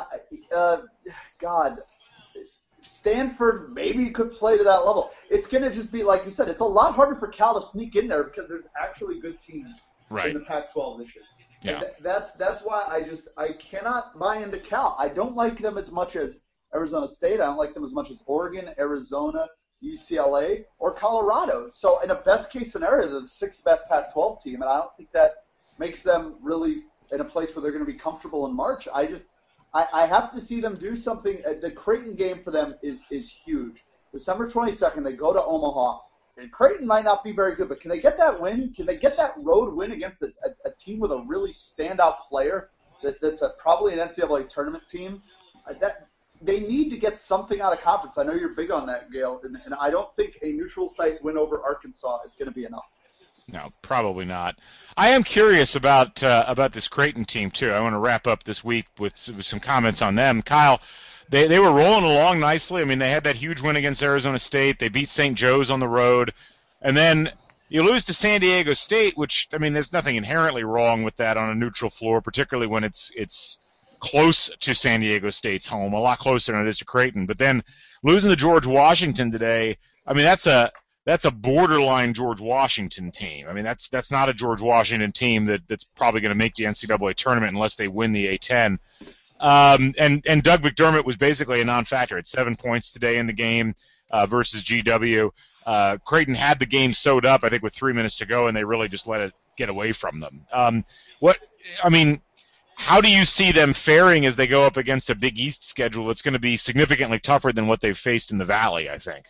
Stanford maybe could play to that level. It's going to just be, like you said, it's a lot harder for Cal to sneak in there because there's actually good teams in the Pac-12 this year.
Yeah.
That's why I cannot buy into Cal. I don't like them as much as Arizona State. I don't like them as much as Oregon, Arizona, UCLA, or Colorado. So in a best-case scenario, they're the sixth best Pac-12 team, and I don't think that makes them really in a place where they're going to be comfortable in March. I I have to see them do something. The Creighton game for them is huge. December 22nd, they go to Omaha. And Creighton might not be very good, but can they get that win? Can they get that road win against a team with a really standout player that's probably an NCAA tournament team? They need to get something out of conference. I know you're big on that, Gail, and I don't think a neutral site win over Arkansas is going to be enough.
No, probably not. I am curious about this Creighton team too. I want to wrap up this week with some comments on them. Kyle, they were rolling along nicely. I mean, they had that huge win against Arizona State. They beat St. Joe's on the road, and then you lose to San Diego State, which, I mean, there's nothing inherently wrong with that on a neutral floor, particularly when it's close to San Diego State's home, a lot closer than it is to Creighton. But then losing to George Washington today, I mean, that's a borderline George Washington team. I mean, that's not a George Washington team that's probably going to make the NCAA tournament unless they win the A-10. And Doug McDermott was basically a non-factor. Had 7 points today in the game versus GW. Creighton had the game sewed up, I think, with 3 minutes to go, and they really just let it get away from them. How do you see them faring as they go up against a Big East schedule that's going to be significantly tougher than what they've faced in the Valley, I think?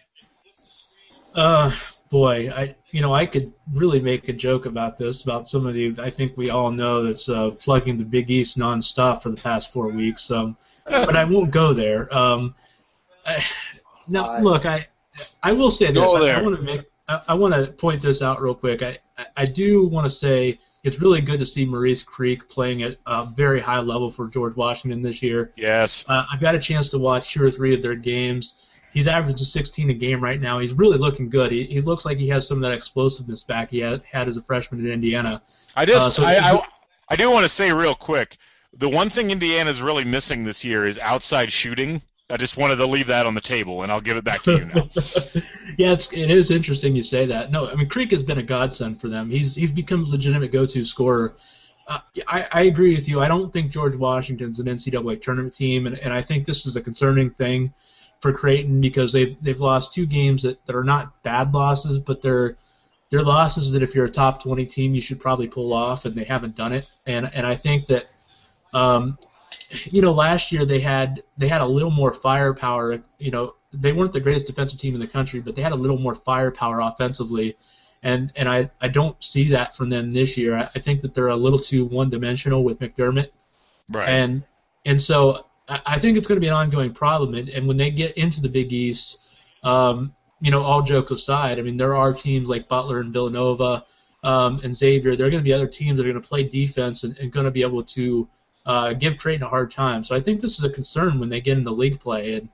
Boy, I could really make a joke about this, about some of the, I think we all know that's plugging the Big East nonstop for the past 4 weeks. But I won't go there. Look, I will say this. I want to point this out real quick. I do want to say it's really good to see Maurice Creek playing at a very high level for George Washington this year.
Yes.
I've got a chance to watch 2 or 3 of their games. He's averaging 16 a game right now. He's really looking good. He looks like he has some of that explosiveness back he had as a freshman at Indiana.
I do want to say real quick, the one thing Indiana's really missing this year is outside shooting. I just wanted to leave that on the table, and I'll give it back to you now.
Yeah, it is interesting you say that. No, I mean, Creek has been a godsend for them. He's become a legitimate go-to scorer. I agree with you. I don't think George Washington's an NCAA tournament team, and I think this is a concerning thing for Creighton because they've lost 2 games that are not bad losses, but they're losses that if you're a top 20 team you should probably pull off, and they haven't done it. And I think that last year they had a little more firepower. They weren't the greatest defensive team in the country, but they had a little more firepower offensively, and I don't see that from them this year. I think that they're a little too one-dimensional with McDermott,
right?
And so I think it's going to be an ongoing problem. And when they get into the Big East, all jokes aside, I mean, there are teams like Butler and Villanova and Xavier. There are going to be other teams that are going to play defense and going to be able to give Creighton a hard time. So I think this is a concern when they get into league play. And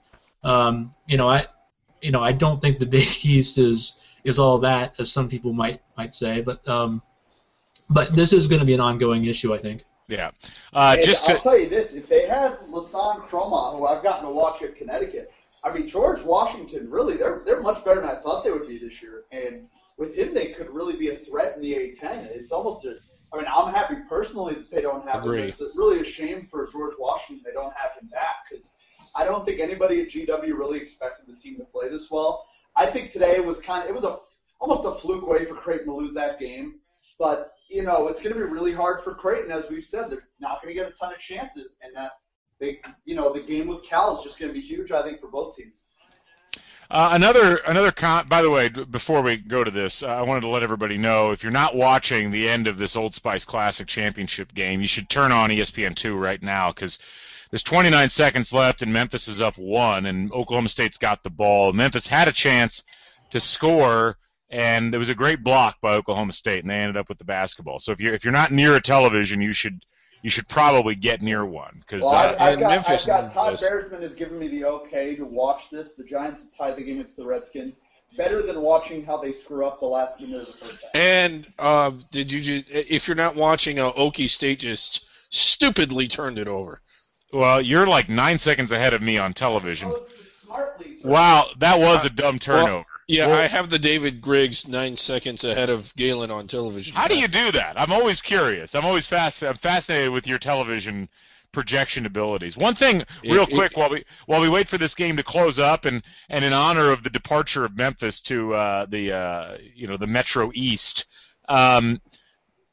I don't think the Big East is all that, as some people might say. But this is going to be an ongoing issue, I think.
Yeah.
I'll tell you this: if they had Lasan Croma, who I've gotten to watch at Connecticut, I mean, George Washington, really, they're much better than I thought they would be this year. And with him, they could really be a threat in the A-10. It's almost I'm happy personally that they don't have him. It's really a shame for George Washington they don't have him back, because I don't think anybody at GW really expected the team to play this well. I think today was almost a fluke way for Creighton to lose that game. But, it's going to be really hard for Creighton. As we've said, they're not going to get a ton of chances. And that, the game with Cal is just going to be huge, I think, for both teams.
By the way, before we go to this, I wanted to let everybody know, if you're not watching the end of this Old Spice Classic Championship game, you should turn on ESPN2 right now, because there's 29 seconds left, and Memphis is up 1, and Oklahoma State's got the ball. Memphis had a chance to score, and there was a great block by Oklahoma State, and they ended up with the basketball. So if you're not near a television, you should probably get near one.
I've got Todd Bearsman has given me the okay to watch this. The Giants have tied the game against the Redskins. Better than watching how they screw up the last minute of the first half.
And if you're not watching, Okie State just stupidly turned it over.
Well, you're like 9 seconds ahead of me on television. Wow, that was a dumb turnover.
I have the David Griggs 9 seconds ahead of Galen on television.
How do you do that? I'm always curious. I'm fascinated with your television projection abilities. One thing, real quick, while we wait for this game to close up, and in honor of the departure of Memphis to the Metro East,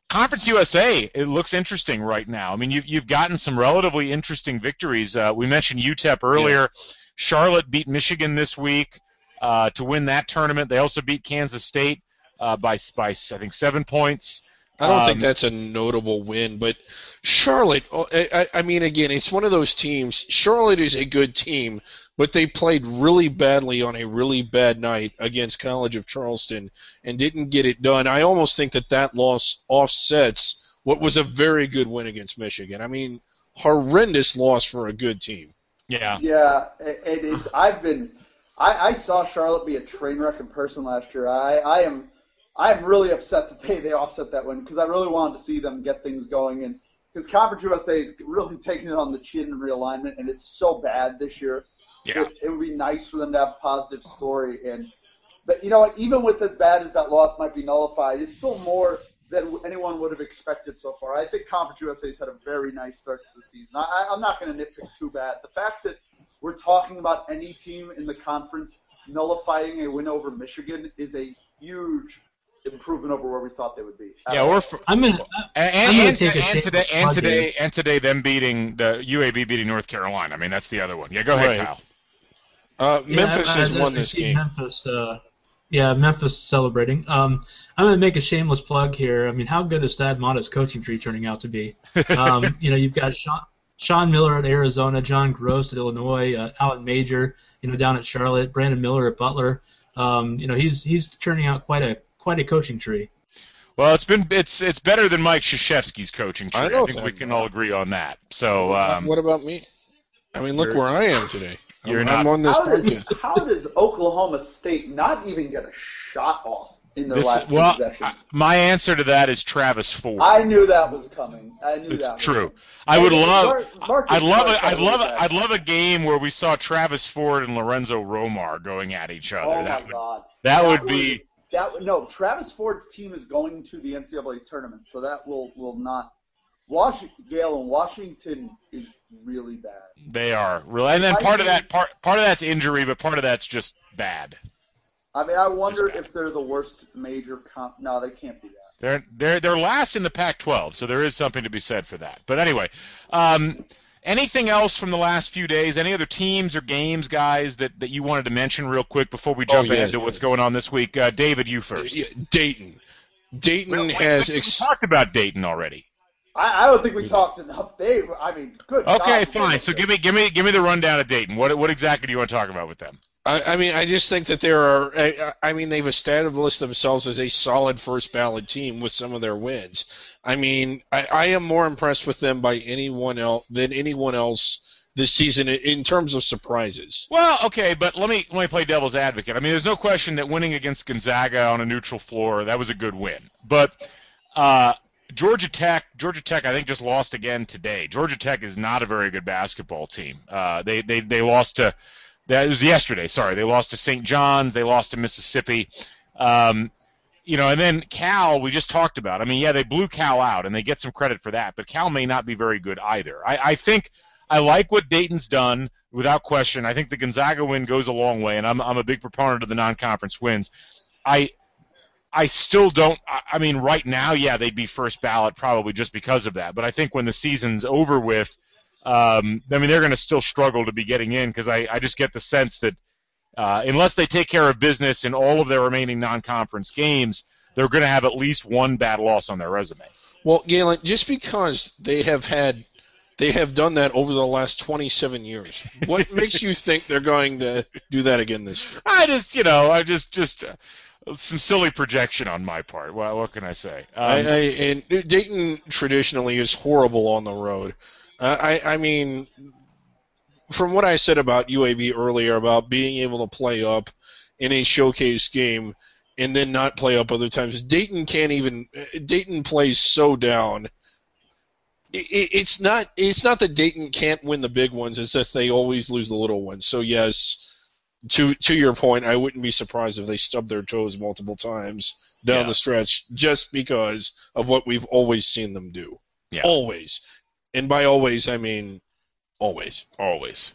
Conference USA, it looks interesting right now. I mean, you've gotten some relatively interesting victories. We mentioned UTEP earlier. Yeah. Charlotte beat Michigan this week to win that tournament. They also beat Kansas State by I think 7 points.
I don't think that's a notable win, but Charlotte, I mean, again, it's one of those teams. Charlotte is a good team, but they played really badly on a really bad night against College of Charleston and didn't get it done. I almost think that loss offsets what was a very good win against Michigan. I mean, horrendous loss for a good team.
Yeah.
Yeah, it is. I saw Charlotte be a train wreck in person last year. I'm really upset that they offset that win because I really wanted to see them get things going, and because Conference USA is really taking it on the chin in realignment, and it's so bad this year.
Yeah.
It would be nice for them to have a positive story, but even with as bad as that loss might be nullified, it's still more than anyone would have expected so far. I think Conference USA's had a very nice start to the season. I'm not going to nitpick too bad. The fact that we're talking about any team in the conference nullifying a win over Michigan is a huge improvement over where we thought they would be.
Yeah, today them beating the UAB beating North Carolina. I mean, that's the other one. Yeah, go ahead,
Kyle. Memphis has won this game.
Memphis celebrating. I'm going to make a shameless plug here. I mean, how good is Thad Matta's coaching tree turning out to be? You've got Sean Miller at Arizona, John Gross at Illinois, Alan Major, down at Charlotte, Brandon Miller at Butler. He's turning out quite a coaching tree.
Well, it's better than Mike Krzyzewski's coaching tree. I think we can all agree on that. So
what about me? I mean, look where I am today.
I'm
on this podcast.
How does Oklahoma State not even get a shot off in their last two possessions?
My answer to that is Travis Ford.
I knew that was coming.
It's true. I'd love a game where we saw Travis Ford and Lorenzo Romar going at each other.
Oh my God.
That would be.
Travis Ford's team is going to the NCAA tournament, so that will not. Washington is really bad.
They are really, and then part of that's injury, but part of that's just bad.
I mean, I wonder if they're the worst major No, they can't be that.
They're last in the Pac-12, so there is something to be said for that. But anyway, anything else from the last few days? Any other teams or games, guys, that you wanted to mention real quick before we jump into what's going on this week? David, you first.
Dayton we
talked about Dayton already.
I don't think we talked enough. Good.
Okay, fine. So give me the rundown of Dayton. What exactly do you want to talk about with them?
I just think that they've established themselves as a solid first ballot team with some of their wins. I mean, I am more impressed with them than anyone else this season in terms of surprises.
Well, okay, but let me play devil's advocate. I mean, there's no question that winning against Gonzaga on a neutral floor, that was a good win. But Georgia Tech, I think, just lost again today. Georgia Tech is not a very good basketball team. They lost to. That was yesterday. Sorry, they lost to St. John's. They lost to Mississippi. And then Cal, we just talked about. I mean, yeah, they blew Cal out, and they get some credit for that. But Cal may not be very good either. I think I like what Dayton's done without question. I think the Gonzaga win goes a long way, and I'm a big proponent of the non-conference wins. I still don't. I mean, right now, yeah, they'd be first ballot probably just because of that. But I think when the season's over with. They're going to still struggle to be getting in because I just get the sense that unless they take care of business in all of their remaining non-conference games, they're going to have at least one bad loss on their resume.
Well, Galen, just because they have done that over the last 27 years, what makes you think they're going to do that again this year?
I just some silly projection on my part. Well, what can I say?
And Dayton traditionally is horrible on the road. I mean, from what I said about UAB earlier about being able to play up in a showcase game and then not play up other times, Dayton plays so down. It's not that Dayton can't win the big ones, it's that they always lose the little ones. So yes, to your point, I wouldn't be surprised if they stubbed their toes multiple times down the stretch just because of what we've always seen them do.
Yeah.
Always. And by always, I mean always.
Always.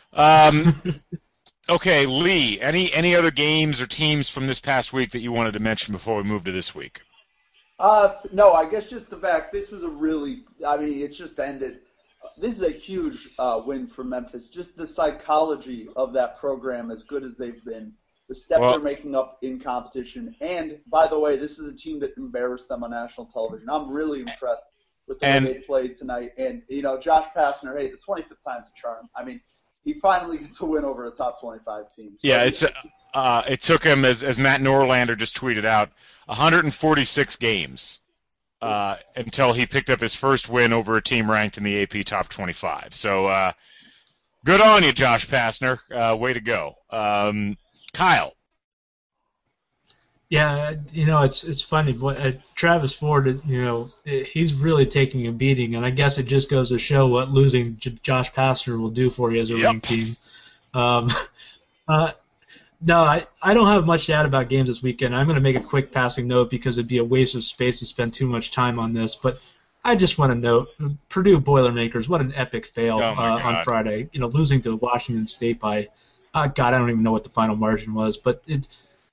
Okay, Lee, any other games or teams from this past week that you wanted to mention before we move to this week?
No, I guess just the fact this was it just ended. This is a huge win for Memphis. Just the psychology of that program, as good as they've been, the step they're making up in competition. And, by the way, this is a team that embarrassed them on national television. I'm really impressed with the way they played tonight. And, Josh Pastner, hey, the 25th time's a charm. I mean, he finally gets a win over a top 25 team. So,
it took him, as Matt Norlander just tweeted out, 146 games until he picked up his first win over a team ranked in the AP top 25. So good on you, Josh Pastner. Way to go. Kyle.
Yeah, it's funny. Travis Ford, he's really taking a beating, and I guess it just goes to show what losing Josh Pastner will do for you as a ranked team. No, I don't have much to add about games this weekend. I'm going to make a quick passing note because it'd be a waste of space to spend too much time on this. But I just want to note, Purdue Boilermakers, what an epic fail on Friday. Losing to Washington State by, God, I don't even know what the final margin was. But it,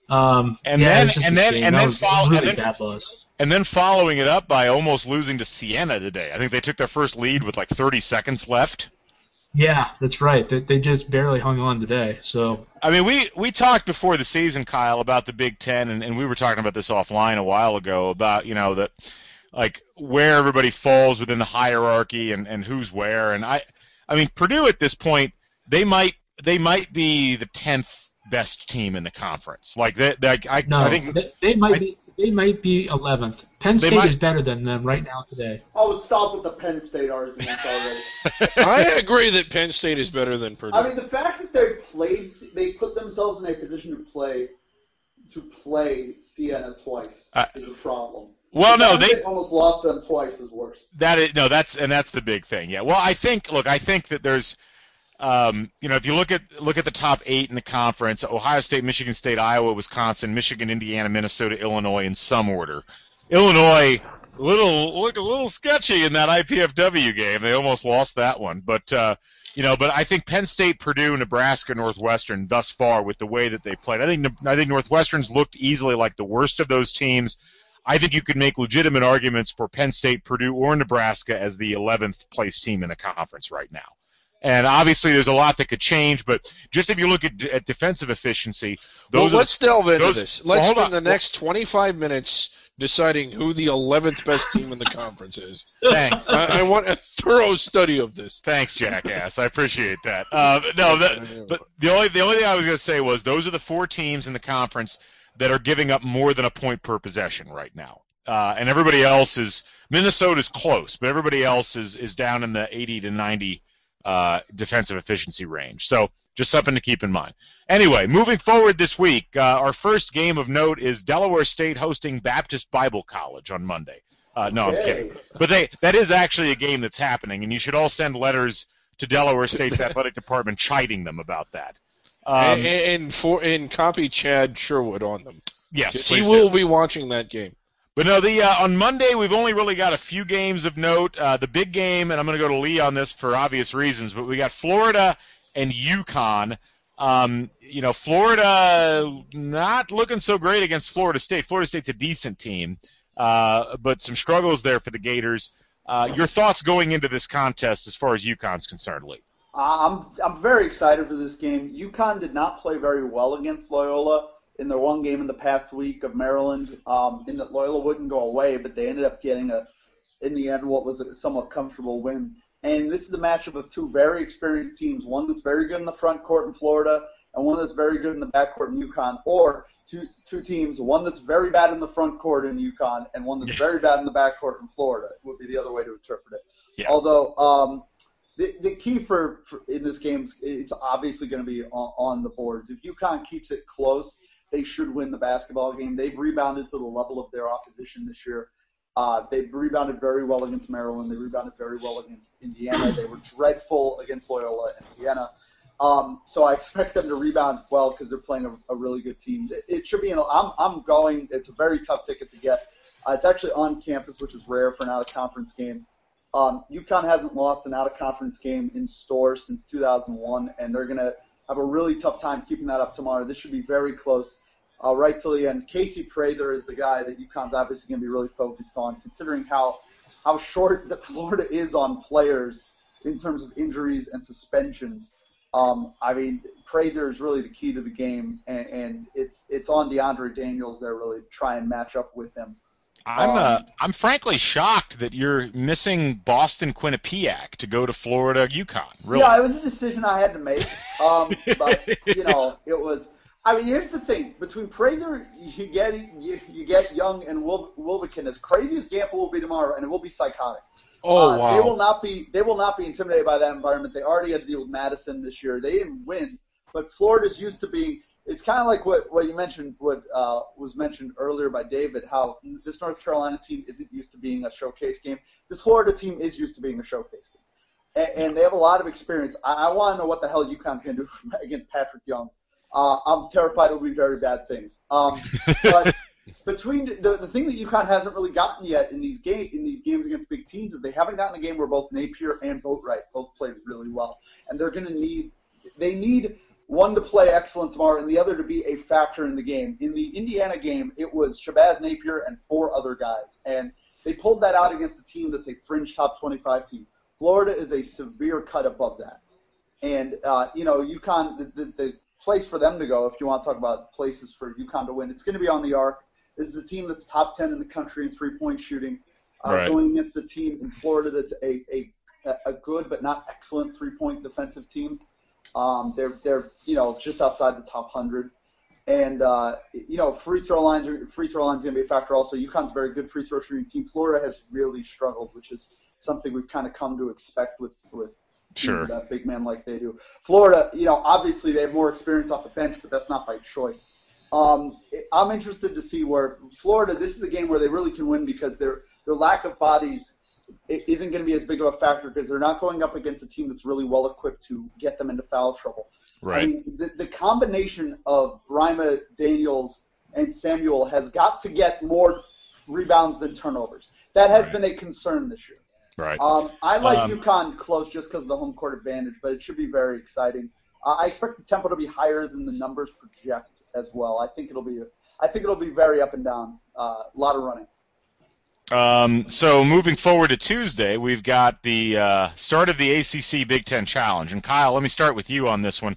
bad loss.
And then following it up by almost losing to Siena today. I think they took their first lead with like 30 seconds left.
Yeah, that's right. They just barely hung on today. So
I mean, we talked before the season, Kyle, about the Big Ten, and we were talking about this offline a while ago about that like where everybody falls within the hierarchy and who's where. And I mean, Purdue at this point they might be the 10th best team in the conference. Like I think
they might be. They might be 11th. Penn State is better than them right now today.
Oh, stop with the Penn State arguments already.
I agree that Penn State is better than Purdue.
I mean, the fact that they put themselves in a position to play Siena twice is a problem.
Well, no,
they almost lost them twice is worse.
That's the big thing. Yeah. Well, I think that there's if you look at the top 8 in the conference, Ohio State, Michigan State, Iowa, Wisconsin, Michigan, Indiana, Minnesota, Illinois in some order. Illinois looked a little sketchy in that IPFW game. They almost lost that one. But but I think Penn State, Purdue, Nebraska, Northwestern thus far with the way that they played. I think Northwestern's looked easily like the worst of those teams. I think you could make legitimate arguments for Penn State, Purdue, or Nebraska as the 11th place team in the conference right now. And obviously, there's a lot that could change, but just if you look at defensive efficiency,
let's delve into this. Let's spend the next 25 minutes deciding who the 11th best team in the conference is.
Thanks.
I want a thorough study of this.
Thanks, jackass. I appreciate that. But the only thing I was going to say was those are the 4 teams in the conference that are giving up more than a point per possession right now. And everybody else Minnesota's close, but everybody else is down in the 80 to 90 defensive efficiency range. So just something to keep in mind. Anyway, moving forward this week, our first game of note is Delaware State hosting Baptist Bible College on Monday. No, I'm kidding. But that is actually a game that's happening, and you should all send letters to Delaware State's athletic department chiding them about that.
And copy Chad Sherwood on them.
Yes,
he will be watching that game.
But no, on Monday we've only really got a few games of note. The big game, and I'm going to go to Lee on this for obvious reasons, but we got Florida and UConn. Florida not looking so great against Florida State. Florida State's a decent team, but some struggles there for the Gators. Your thoughts going into this contest as far as UConn's concerned, Lee?
I'm very excited for this game. UConn did not play very well against Loyola in their one game in the past week of Maryland, in that Loyola wouldn't go away, but they ended up getting in the end, what was a somewhat comfortable win. And this is a matchup of 2 very experienced teams, one that's very good in the front court in Florida and one that's very good in the back court in UConn, or two teams, one that's very bad in the front court in UConn and one that's very bad in the back court in Florida would be the other way to interpret it. Yeah. Although the key for in this game, it's obviously going to be on the boards. If UConn keeps it close, they should win the basketball game. They've rebounded to the level of their opposition this year. They've rebounded very well against Maryland. They rebounded very well against Indiana. They were dreadful against Loyola and Siena. So I expect them to rebound well because they're playing a really good team. It should be I'm going. It's a very tough ticket to get. It's actually on campus, which is rare for an out-of-conference game. UConn hasn't lost an out-of-conference game in store since 2001, and they're going to have a really tough time keeping that up tomorrow. This should be very close. right till the end. Casey Prather is the guy that UConn's obviously going to be really focused on, considering how short that Florida is on players in terms of injuries and suspensions. I mean, Prather is really the key to the game, and it's on DeAndre Daniels there really to try and match up with him.
I'm frankly shocked that you're missing Boston Quinnipiac to go to Florida UConn. Really?
Yeah, it was a decision I had to make. But it was. I mean, here's the thing: between Prather, you get Young and Wilbekin. As crazy as Gamble will be tomorrow, and it will be psychotic.
Oh wow!
They will not be intimidated by that environment. They already had to deal with Madison this year. They didn't win, but Florida's used to being. It's kind of like what you mentioned, what was mentioned earlier by David, how this North Carolina team isn't used to being a showcase game. This Florida team is used to being a showcase game, and they have a lot of experience. I want to know what the hell UConn's going to do against Patrick Young. I'm terrified it'll be very bad things. But between the thing that UConn hasn't really gotten yet in these games against big teams is they haven't gotten a game where both Napier and Boatwright both played really well, and they're going to need one to play excellent tomorrow and the other to be a factor in the game. In the Indiana game, it was Shabazz Napier and 4 other guys, and they pulled that out against a team that's a fringe top 25 team. Florida is a severe cut above that, and UConn the place for them to go, if you want to talk about places for UConn to win, it's going to be on the arc. This is a team that's top 10 in the country in three-point shooting, going against a team in Florida that's a good but not excellent three-point defensive team. They're just outside the top 100, and free throw lines going to be a factor also. UConn's a very good free throw shooting team. Florida has really struggled, which is something we've kind of come to expect with teams with that big man like they do. Florida, obviously they have more experience off the bench, but that's not by choice. I'm interested to see where Florida. This is a game where they really can win because their lack of bodies isn't going to be as big of a factor because they're not going up against a team that's really well equipped to get them into foul trouble.
Right.
I mean, the combination of Brima, Daniels, and Samuel has got to get more rebounds than turnovers. That has been a concern this year.
Right.
I like UConn close just because of the home court advantage, but it should be very exciting. I expect the tempo to be higher than the numbers project as well. I think it'll be very up and down. A lot of running.
So moving forward to Tuesday, we've got the start of the ACC Big Ten Challenge. And Kyle, let me start with you on this one.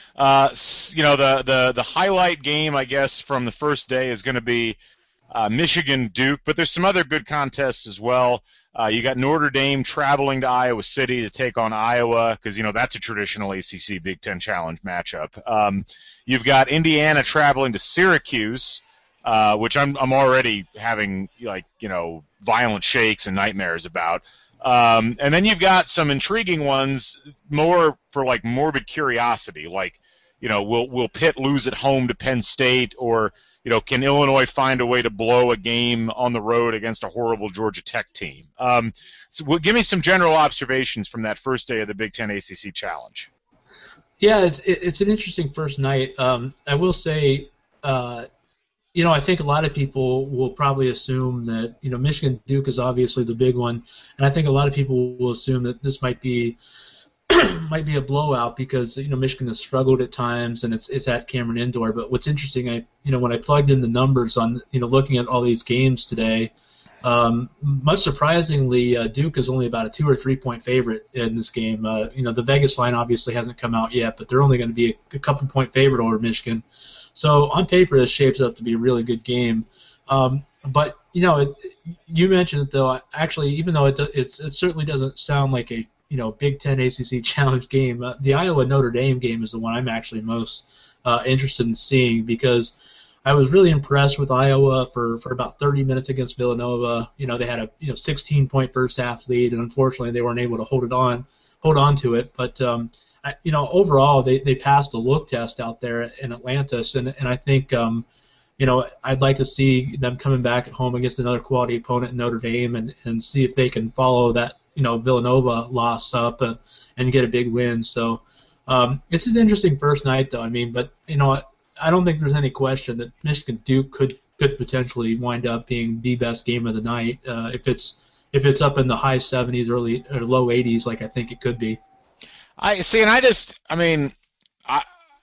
The highlight game, I guess, from the first day is going to be Michigan-Duke, but there's some other good contests as well. You got Notre Dame traveling to Iowa City to take on Iowa because, that's a traditional ACC Big Ten Challenge matchup. You've got Indiana traveling to Syracuse, which I'm already having violent shakes and nightmares about. And then you've got some intriguing ones more for morbid curiosity, will Pitt lose at home to Penn State, or can Illinois find a way to blow a game on the road against a horrible Georgia Tech team? So give me some general observations from that first day of the Big Ten ACC Challenge.
Yeah, it's an interesting first night. I will say, I think a lot of people will probably assume that, Michigan-Duke is obviously the big one, and I think a lot of people will assume that this might be a blowout because, Michigan has struggled at times and it's at Cameron Indoor. But what's interesting, when I plugged in the numbers on, looking at all these games today, much surprisingly, Duke is only about a 2 or 3 point favorite in this game. The Vegas line obviously hasn't come out yet, but they're only going to be a couple point favorite over Michigan. So on paper, this shapes up to be a really good game. But you mentioned it though. Actually, even though it certainly doesn't sound like a Big Ten ACC Challenge game, the Iowa Notre Dame game is the one I'm actually most interested in seeing because I was really impressed with Iowa for about 30 minutes against Villanova. They had a 16-point first half lead, and unfortunately they weren't able to hold on to it. But overall they passed the look test out there in Atlantis, and I think I'd like to see them coming back at home against another quality opponent in Notre Dame and see if they can follow that Villanova loss up and get a big win. So it's an interesting first night though. But I don't think there's any question that Michigan-Duke could potentially wind up being the best game of the night if it's up in the high 70s, early or low 80s, like I think it could be.
I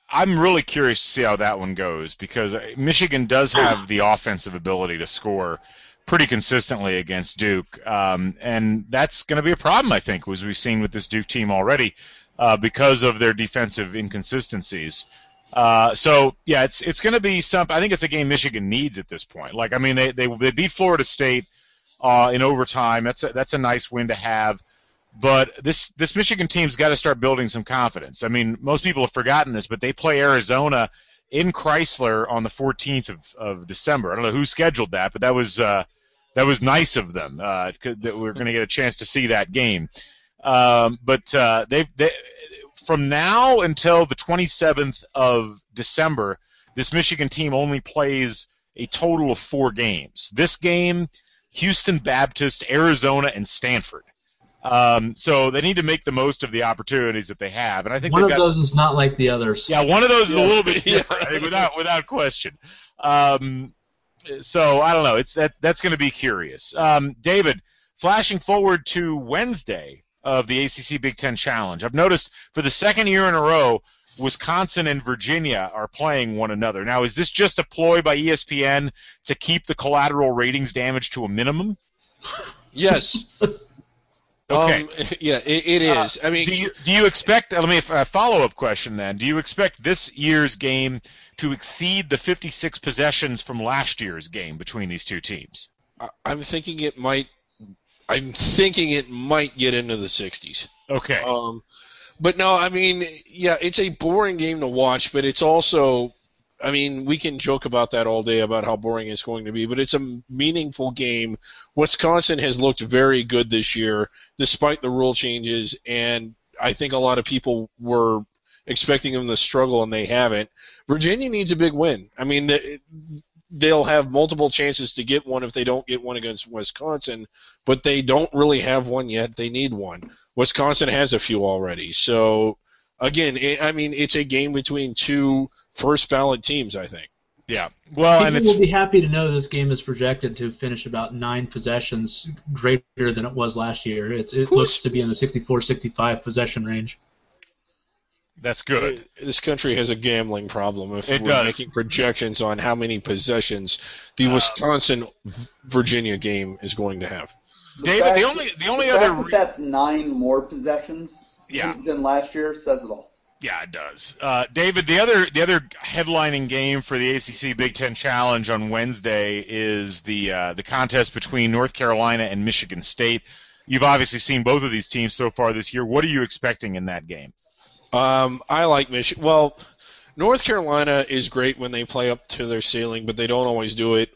I'm really curious to see how that one goes because Michigan does have the offensive ability to score pretty consistently against Duke, and that's going to be a problem, I think, as we've seen with this Duke team already because of their defensive inconsistencies. So yeah, it's going to be something. I think it's a game Michigan needs at this point. Like, I mean, they beat Florida State in overtime. That's a nice win to have. But this Michigan team's got to start building some confidence. I mean, most people have forgotten this, but they play Arizona in Chrysler on the 14th of December. I don't know who scheduled that, but that was nice of them. That we're going to get a chance to see that game. But they from now until the 27th of December, this Michigan team only plays a total of 4 games. This game, Houston Baptist, Arizona, and Stanford. So they need to make the most of the opportunities that they have, and I think
one of those is not like the others.
Yeah, one of those is a little bit different, I think, without question. So I don't know. That's going to be curious. David, flashing forward to Wednesday of the ACC Big Ten Challenge, I've noticed for the second year in a row, Wisconsin and Virginia are playing one another. Now, is this just a ploy by ESPN to keep the collateral ratings damage to a minimum?
Yes.
Okay.
Yeah, it is. I mean,
do you expect? Let me a follow-up question then. Do you expect this year's game to exceed the 56 possessions from last year's game between these two teams?
I'm thinking it might. I'm thinking it might get into the 60s.
Okay.
But no, I mean, yeah, it's a boring game to watch, but it's also. I mean, we can joke about that all day about how boring it's going to be, but it's a meaningful game. Wisconsin has looked very good this year, despite the rule changes, and I think a lot of people were expecting them to struggle, and they haven't. Virginia needs a big win. I mean, they'll have multiple chances to get one if they don't get one against Wisconsin, but they don't really have one yet. They need one. Wisconsin has a few already. So, again, I mean, it's a game between two first ballot teams, I think.
Yeah. Well,
people will be happy to know this game is projected to finish about 9 possessions greater than it was last year. It looks to be in the 64-65 possession range.
That's good.
This country has a gambling problem if
it
we're
does.
making projections on how many possessions the Wisconsin-Virginia game is going to have.
David, the only other
that's 9 more possessions than last year says it all.
Yeah, it does. David, the other headlining game for the ACC Big Ten Challenge on Wednesday is the contest between North Carolina and Michigan State. You've obviously seen both of these teams so far this year. What are you expecting in that game?
I like Michigan. Well, North Carolina is great when they play up to their ceiling, but they don't always do it.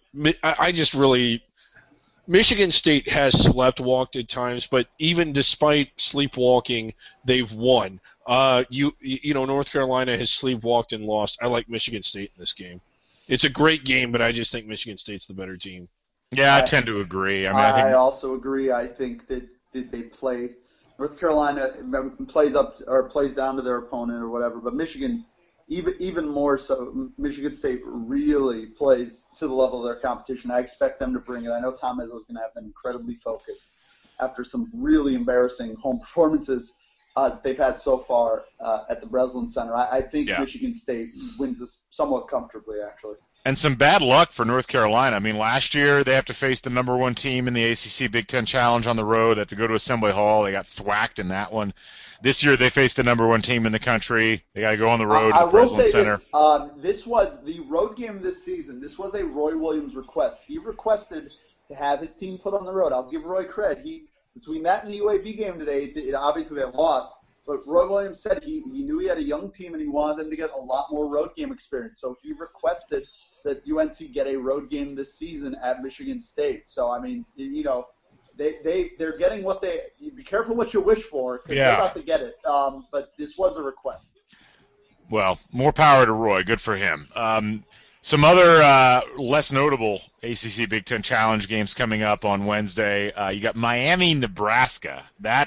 Michigan State has sleepwalked at times, but even despite sleepwalking, they've won. North Carolina has sleepwalked and lost. I like Michigan State in this game. It's a great game, but I just think Michigan State's the better team.
Yeah, I tend to agree.
I also agree. I think that they play North Carolina plays up or plays down to their opponent or whatever, but Michigan. Even more so, Michigan State really plays to the level of their competition. I expect them to bring it. I know Tom Izzo is going to have them incredibly focused after some really embarrassing home performances they've had so far at the Breslin Center. I think Michigan State wins this somewhat comfortably, actually.
And some bad luck for North Carolina. I mean, last year they have to face the number 1 team in the ACC Big Ten Challenge on the road. They have to go to Assembly Hall. They got thwacked in that one. This year they faced the number 1 team in the country. They got to go on the road to the Breslin Center.
This was the road game this season. This was a Roy Williams request. He requested to have his team put on the road. I'll give Roy credit. Between that and the UAB game today, obviously they lost. But Roy Williams said he knew he had a young team and he wanted them to get a lot more road game experience. So he requested that UNC get a road game this season at Michigan State. So, I mean, they're getting what they – be careful what you wish for because they're about to get it. But this was a request.
Well, more power to Roy. Good for him. Some other less notable ACC Big Ten Challenge games coming up on Wednesday. You got Miami, Nebraska.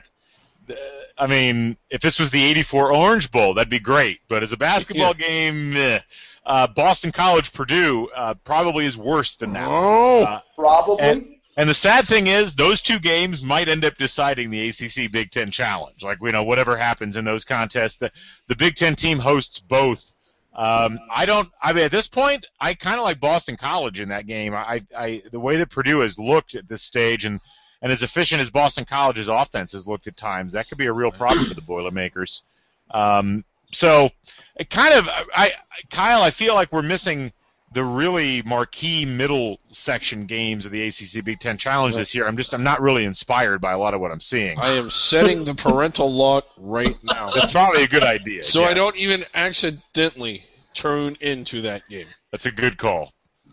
If this was the '84 Orange Bowl, that'd be great. But as a basketball game, Boston College, Purdue probably is worse than that.
Probably.
And the sad thing is, those 2 games might end up deciding the ACC Big Ten Challenge. Like, whatever happens in those contests, the Big Ten team hosts both I mean, at this point, I kind of like Boston College in that game. The way that Purdue has looked at this stage and as efficient as Boston College's offense has looked at times, that could be a real problem for the Boilermakers. So, it kind of, Kyle, I feel like we're missing the really marquee middle section games of the ACC Big Ten Challenge this year. I'm not really inspired by a lot of what I'm seeing.
I am setting the parental lock right now.
That's probably a good idea.
So
yeah.
I don't even accidentally tune into that game.
That's a good call.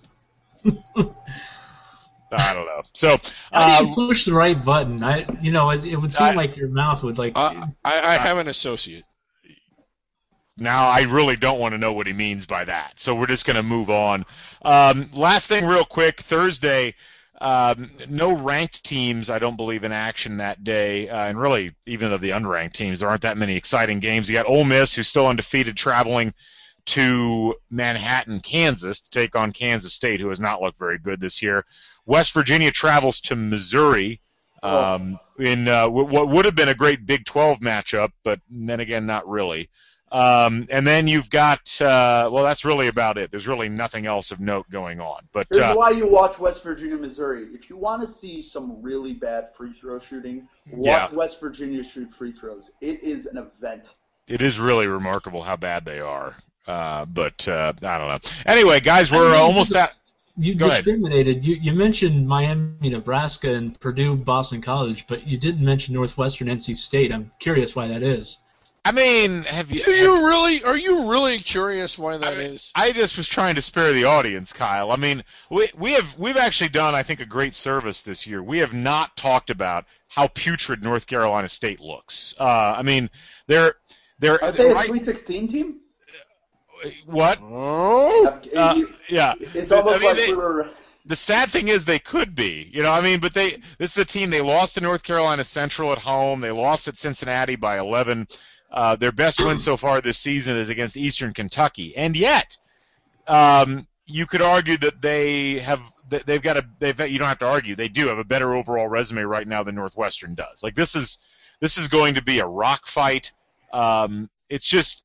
I don't know. So
how do you push the right button? It would seem like your mouth would like.
I have an associate.
Now I really don't want to know what he means by that, so we're just going to move on. Last thing, real quick, Thursday, no ranked teams, I don't believe, in action that day, and really, even of the unranked teams, there aren't that many exciting games. You got Ole Miss, who's still undefeated, traveling to Manhattan, Kansas, to take on Kansas State, who has not looked very good this year. West Virginia travels to Missouri in what would have been a great Big 12 matchup, but then again, not really. And then you've got, that's really about it. There's really nothing else of note going on. But
here's why you watch West Virginia, Missouri. If you want to see some really bad free throw shooting, watch West Virginia shoot free throws. It is an event.
It is really remarkable how bad they are. But I don't know. Anyway, guys, we're almost at.
You discriminated. You mentioned Miami, Nebraska, and Purdue, Boston College, but you didn't mention Northwestern, NC State. I'm curious why that is.
I mean,
Are you really curious why that is?
I just was trying to spare the audience, Kyle. I mean, we've actually done, I think, a great service this year. We have not talked about how putrid North Carolina State looks. I mean, they're
are they a Sweet 16 team?
What?
Oh,
yeah.
It's almost we were.
The sad thing is they could be, but this is a team, they lost to North Carolina Central at home. They lost at Cincinnati by 11. Their best win so far this season is against Eastern Kentucky. And yet, you could argue that you don't have to argue, they do have a better overall resume right now than Northwestern does. Like, this is going to be a rock fight. It's just,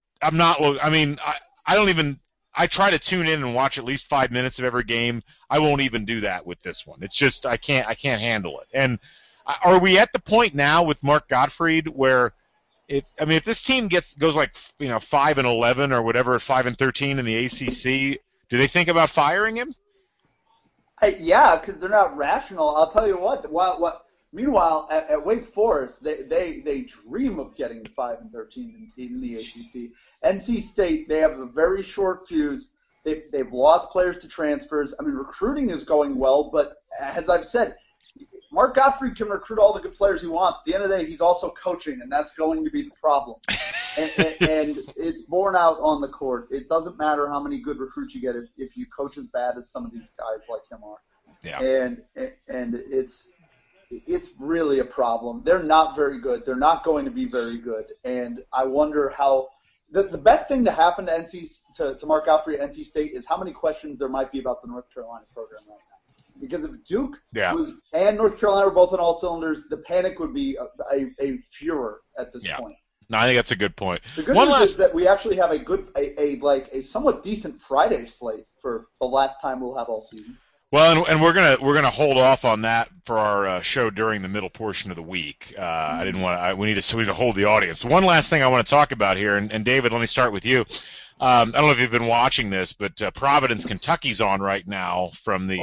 I try to tune in and watch at least 5 minutes of every game. I won't even do that with this one. It's just I can't handle it. And are we at the point now with Mark Gottfried where if this team goes like 5-11 or whatever, 5-13 in the ACC, do they think about firing him?
Yeah, because they're not rational. I'll tell you what. Meanwhile, at Wake Forest, they dream of getting 5-13 in the ACC. NC State, they have a very short fuse. They've lost players to transfers. I mean, recruiting is going well, but as I've said, Mark Gottfried can recruit all the good players he wants. At the end of the day, he's also coaching, and that's going to be the problem. and it's borne out on the court. It doesn't matter how many good recruits you get if you coach as bad as some of these guys like him are.
Yeah.
And it's really a problem. They're not very good. They're not going to be very good. And I wonder how the best thing to happen to Mark Gottfried at NC State is how many questions there might be about the North Carolina program right now. Because if Duke and North Carolina were both on all cylinders, the panic would be a furor at this point.
No, I think that's a good point.
The good news is that we actually have a somewhat decent Friday slate for the last time we'll have all season.
Well, and we're gonna hold off on that for our show during the middle portion of the week. We need to hold the audience. One last thing I want to talk about here, and David, let me start with you. I don't know if you've been watching this, but Providence, Kentucky's on right now from the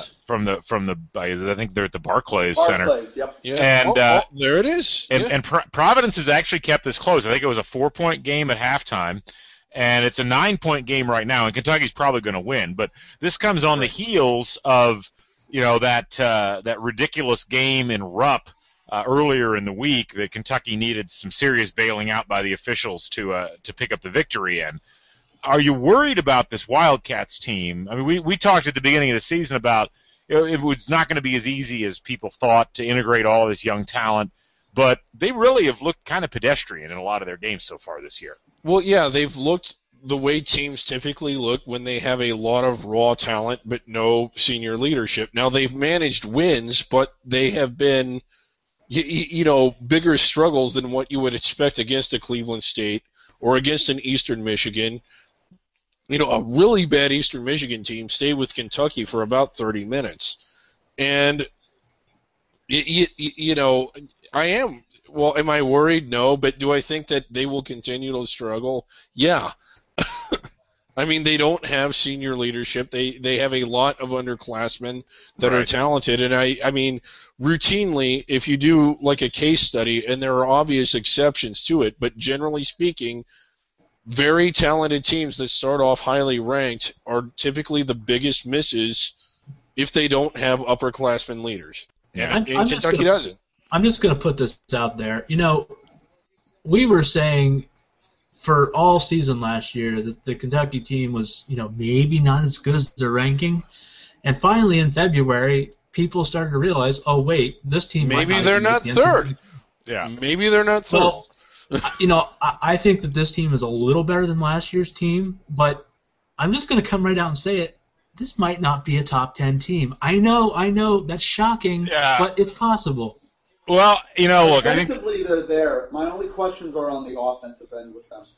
I think they're at the Barclays Center.
Yep.
Yeah. And there it is.
And Providence has actually kept this close. I think it was a 4-point game at halftime. And it's a 9-point game right now, and Kentucky's probably going to win. But this comes on the heels of, that ridiculous game in Rupp earlier in the week that Kentucky needed some serious bailing out by the officials to pick up the victory in. Are you worried about this Wildcats team? I mean, we talked at the beginning of the season about it was not going to be as easy as people thought to integrate all this young talent, but they really have looked kind of pedestrian in a lot of their games so far this year.
Well, yeah, they've looked the way teams typically look when they have a lot of raw talent but no senior leadership. Now, they've managed wins, but they have been, bigger struggles than what you would expect against a Cleveland State or against an Eastern Michigan. a really bad Eastern Michigan team stayed with Kentucky for about 30 minutes. And, I am, well, am I worried? No, but do I think that they will continue to struggle? Yeah. I mean, they don't have senior leadership. They have a lot of underclassmen that are talented. And I mean, routinely, if you do like a case study, and there are obvious exceptions to it, but generally speaking, very talented teams that start off highly ranked are typically the biggest misses if they don't have upperclassmen leaders.
Yeah.
And Kentucky doesn't.
I'm just going to put this out there. We were saying for all season last year that the Kentucky team was, maybe not as good as their ranking. And finally in February, people started to realize, oh, wait, this team
maybe they're not third.
Yeah.
Maybe they're not third.
Well, I think that this team is a little better than last year's team, but I'm just going to come right out and say it. This might not be a top 10 team. I know, that's shocking, but it's possible.
Well, look, I think
defensively they're there. My only questions are on the offensive end with them.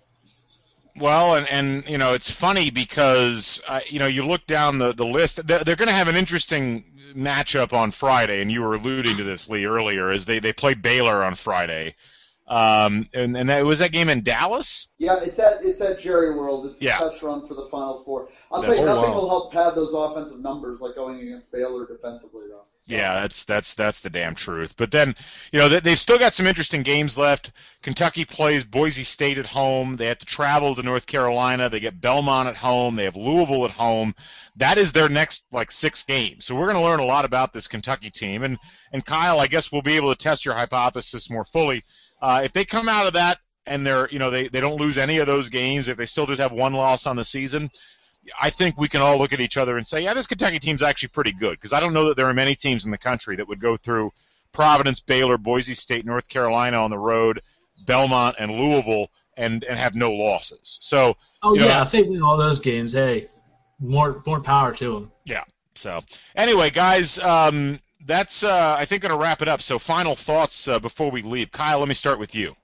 Well, and it's funny because you look down the list. They're going to have an interesting matchup on Friday, and you were alluding to this, Lee, earlier, as they play Baylor on Friday. And was that game in Dallas?
Yeah, it's at Jerry World. It's the test run for the Final Four. I'll tell you, nothing will help pad those offensive numbers like going against Baylor defensively, though. So.
Yeah, that's the damn truth. But then, they've still got some interesting games left. Kentucky plays Boise State at home. They have to travel to North Carolina. They get Belmont at home. They have Louisville at home. That is their next 6 games. So we're going to learn a lot about this Kentucky team. And Kyle, I guess we'll be able to test your hypothesis more fully. If they come out of that and they're, they don't lose any of those games, if they still just have one loss on the season, I think we can all look at each other and say, yeah, this Kentucky team's actually pretty good, because I don't know that there are many teams in the country that would go through Providence, Baylor, Boise State, North Carolina on the road, Belmont, and Louisville, and have no losses. So,
if they win all those games, hey, more power to them.
Yeah. So, anyway, guys, that's, I think, going to wrap it up. So final thoughts before we leave. Kyle, let me start with you.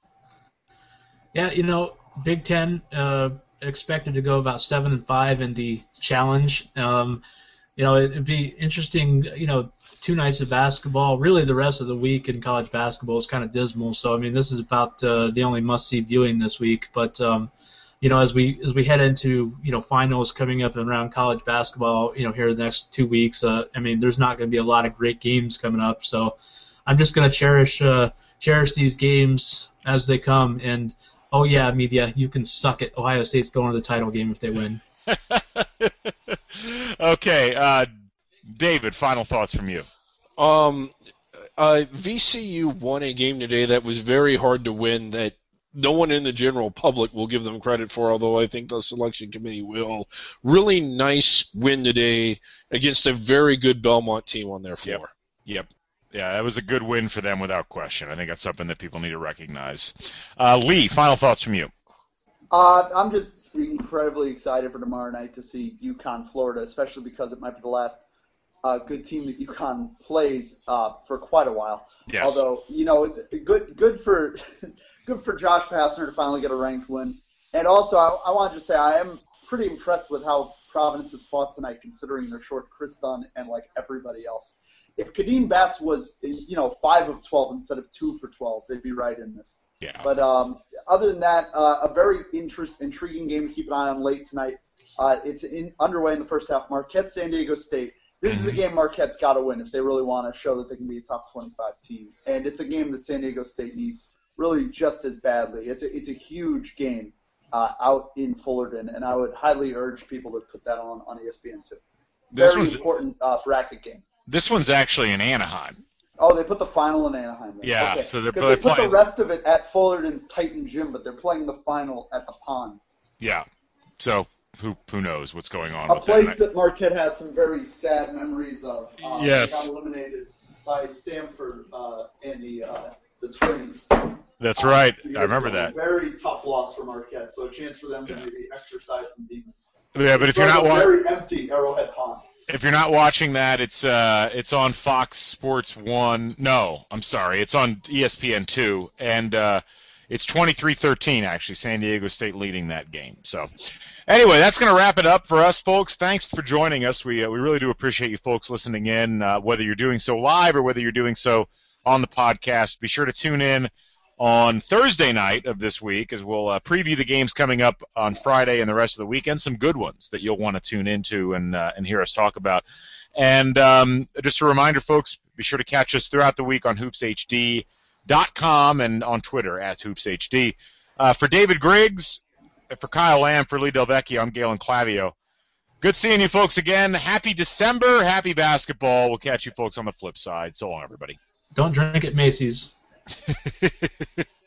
Yeah, Big Ten expected to go about 7-5 in the challenge. It'd be interesting, 2 nights of basketball. Really the rest of the week in college basketball is kind of dismal. So, I mean, this is about the only must-see viewing this week. But, as we head into, finals coming up around college basketball, here the next 2 weeks, there's not going to be a lot of great games coming up. So I'm just going to cherish these games as they come. And, oh, yeah, media, you can suck it. Ohio State's going to the title game if they win.
Okay. David, final thoughts from you.
VCU won a game today that was very hard to win, that no one in the general public will give them credit for, although I think the selection committee will. Really nice win today against a very good Belmont team on their floor.
Yep. Yeah, that was a good win for them without question. I think that's something that people need to recognize. Lee, final thoughts from you.
I'm just incredibly excited for tomorrow night to see UConn, Florida, especially because it might be the last good team that UConn plays for quite a while.
Yes.
Although, good for good for Josh Pastner to finally get a ranked win. And also, I want to just say I am pretty impressed with how Providence has fought tonight, considering their short Chris Dunn and everybody else. If Kadeem Batts was 5 of 12 instead of 2 for 12, they'd be right in this.
Yeah.
But other than that, a very intriguing game to keep an eye on late tonight. It's underway in the first half. Marquette, San Diego State. This is a game Marquette's got to win if they really want to show that they can be a top 25 team. And it's a game that San Diego State needs really just as badly. It's a huge game out in Fullerton, and I would highly urge people to put that on ESPN too. Very important bracket game.
This one's actually in Anaheim.
Oh, they put the final in Anaheim. Then.
Yeah,
okay.
so
they put the rest of it at Fullerton's Titan Gym, but they're playing the final at the Pond.
Yeah, so who knows what's going on?
A place that Marquette has some very sad memories of.
Yes.
They got eliminated by Stanford and the Twins.
That's right. I remember that.
Very tough loss for Marquette, so a chance for them to maybe exercise some demons.
Yeah, but if you're not watching,
very empty Arrowhead Pond.
If you're not watching that, it's on Fox Sports 1. No, I'm sorry, it's on ESPN 2, and It's 23-13, actually. San Diego State leading that game. So, anyway, that's going to wrap it up for us, folks. Thanks for joining us. We really do appreciate you folks listening in, whether you're doing so live or whether you're doing so on the podcast. Be sure to tune in on Thursday night of this week as we'll preview the games coming up on Friday and the rest of the weekend. Some good ones that you'll want to tune into and hear us talk about. And just a reminder, folks, be sure to catch us throughout the week on HoopsHD.com and on Twitter @HoopsHD. For David Griggs, for Kyle Lamb, for Lee Delvecchio, I'm Galen Clavio. Good seeing you folks again. Happy December. Happy basketball. We'll catch you folks on the flip side. So long, everybody.
Don't drink at Macy's.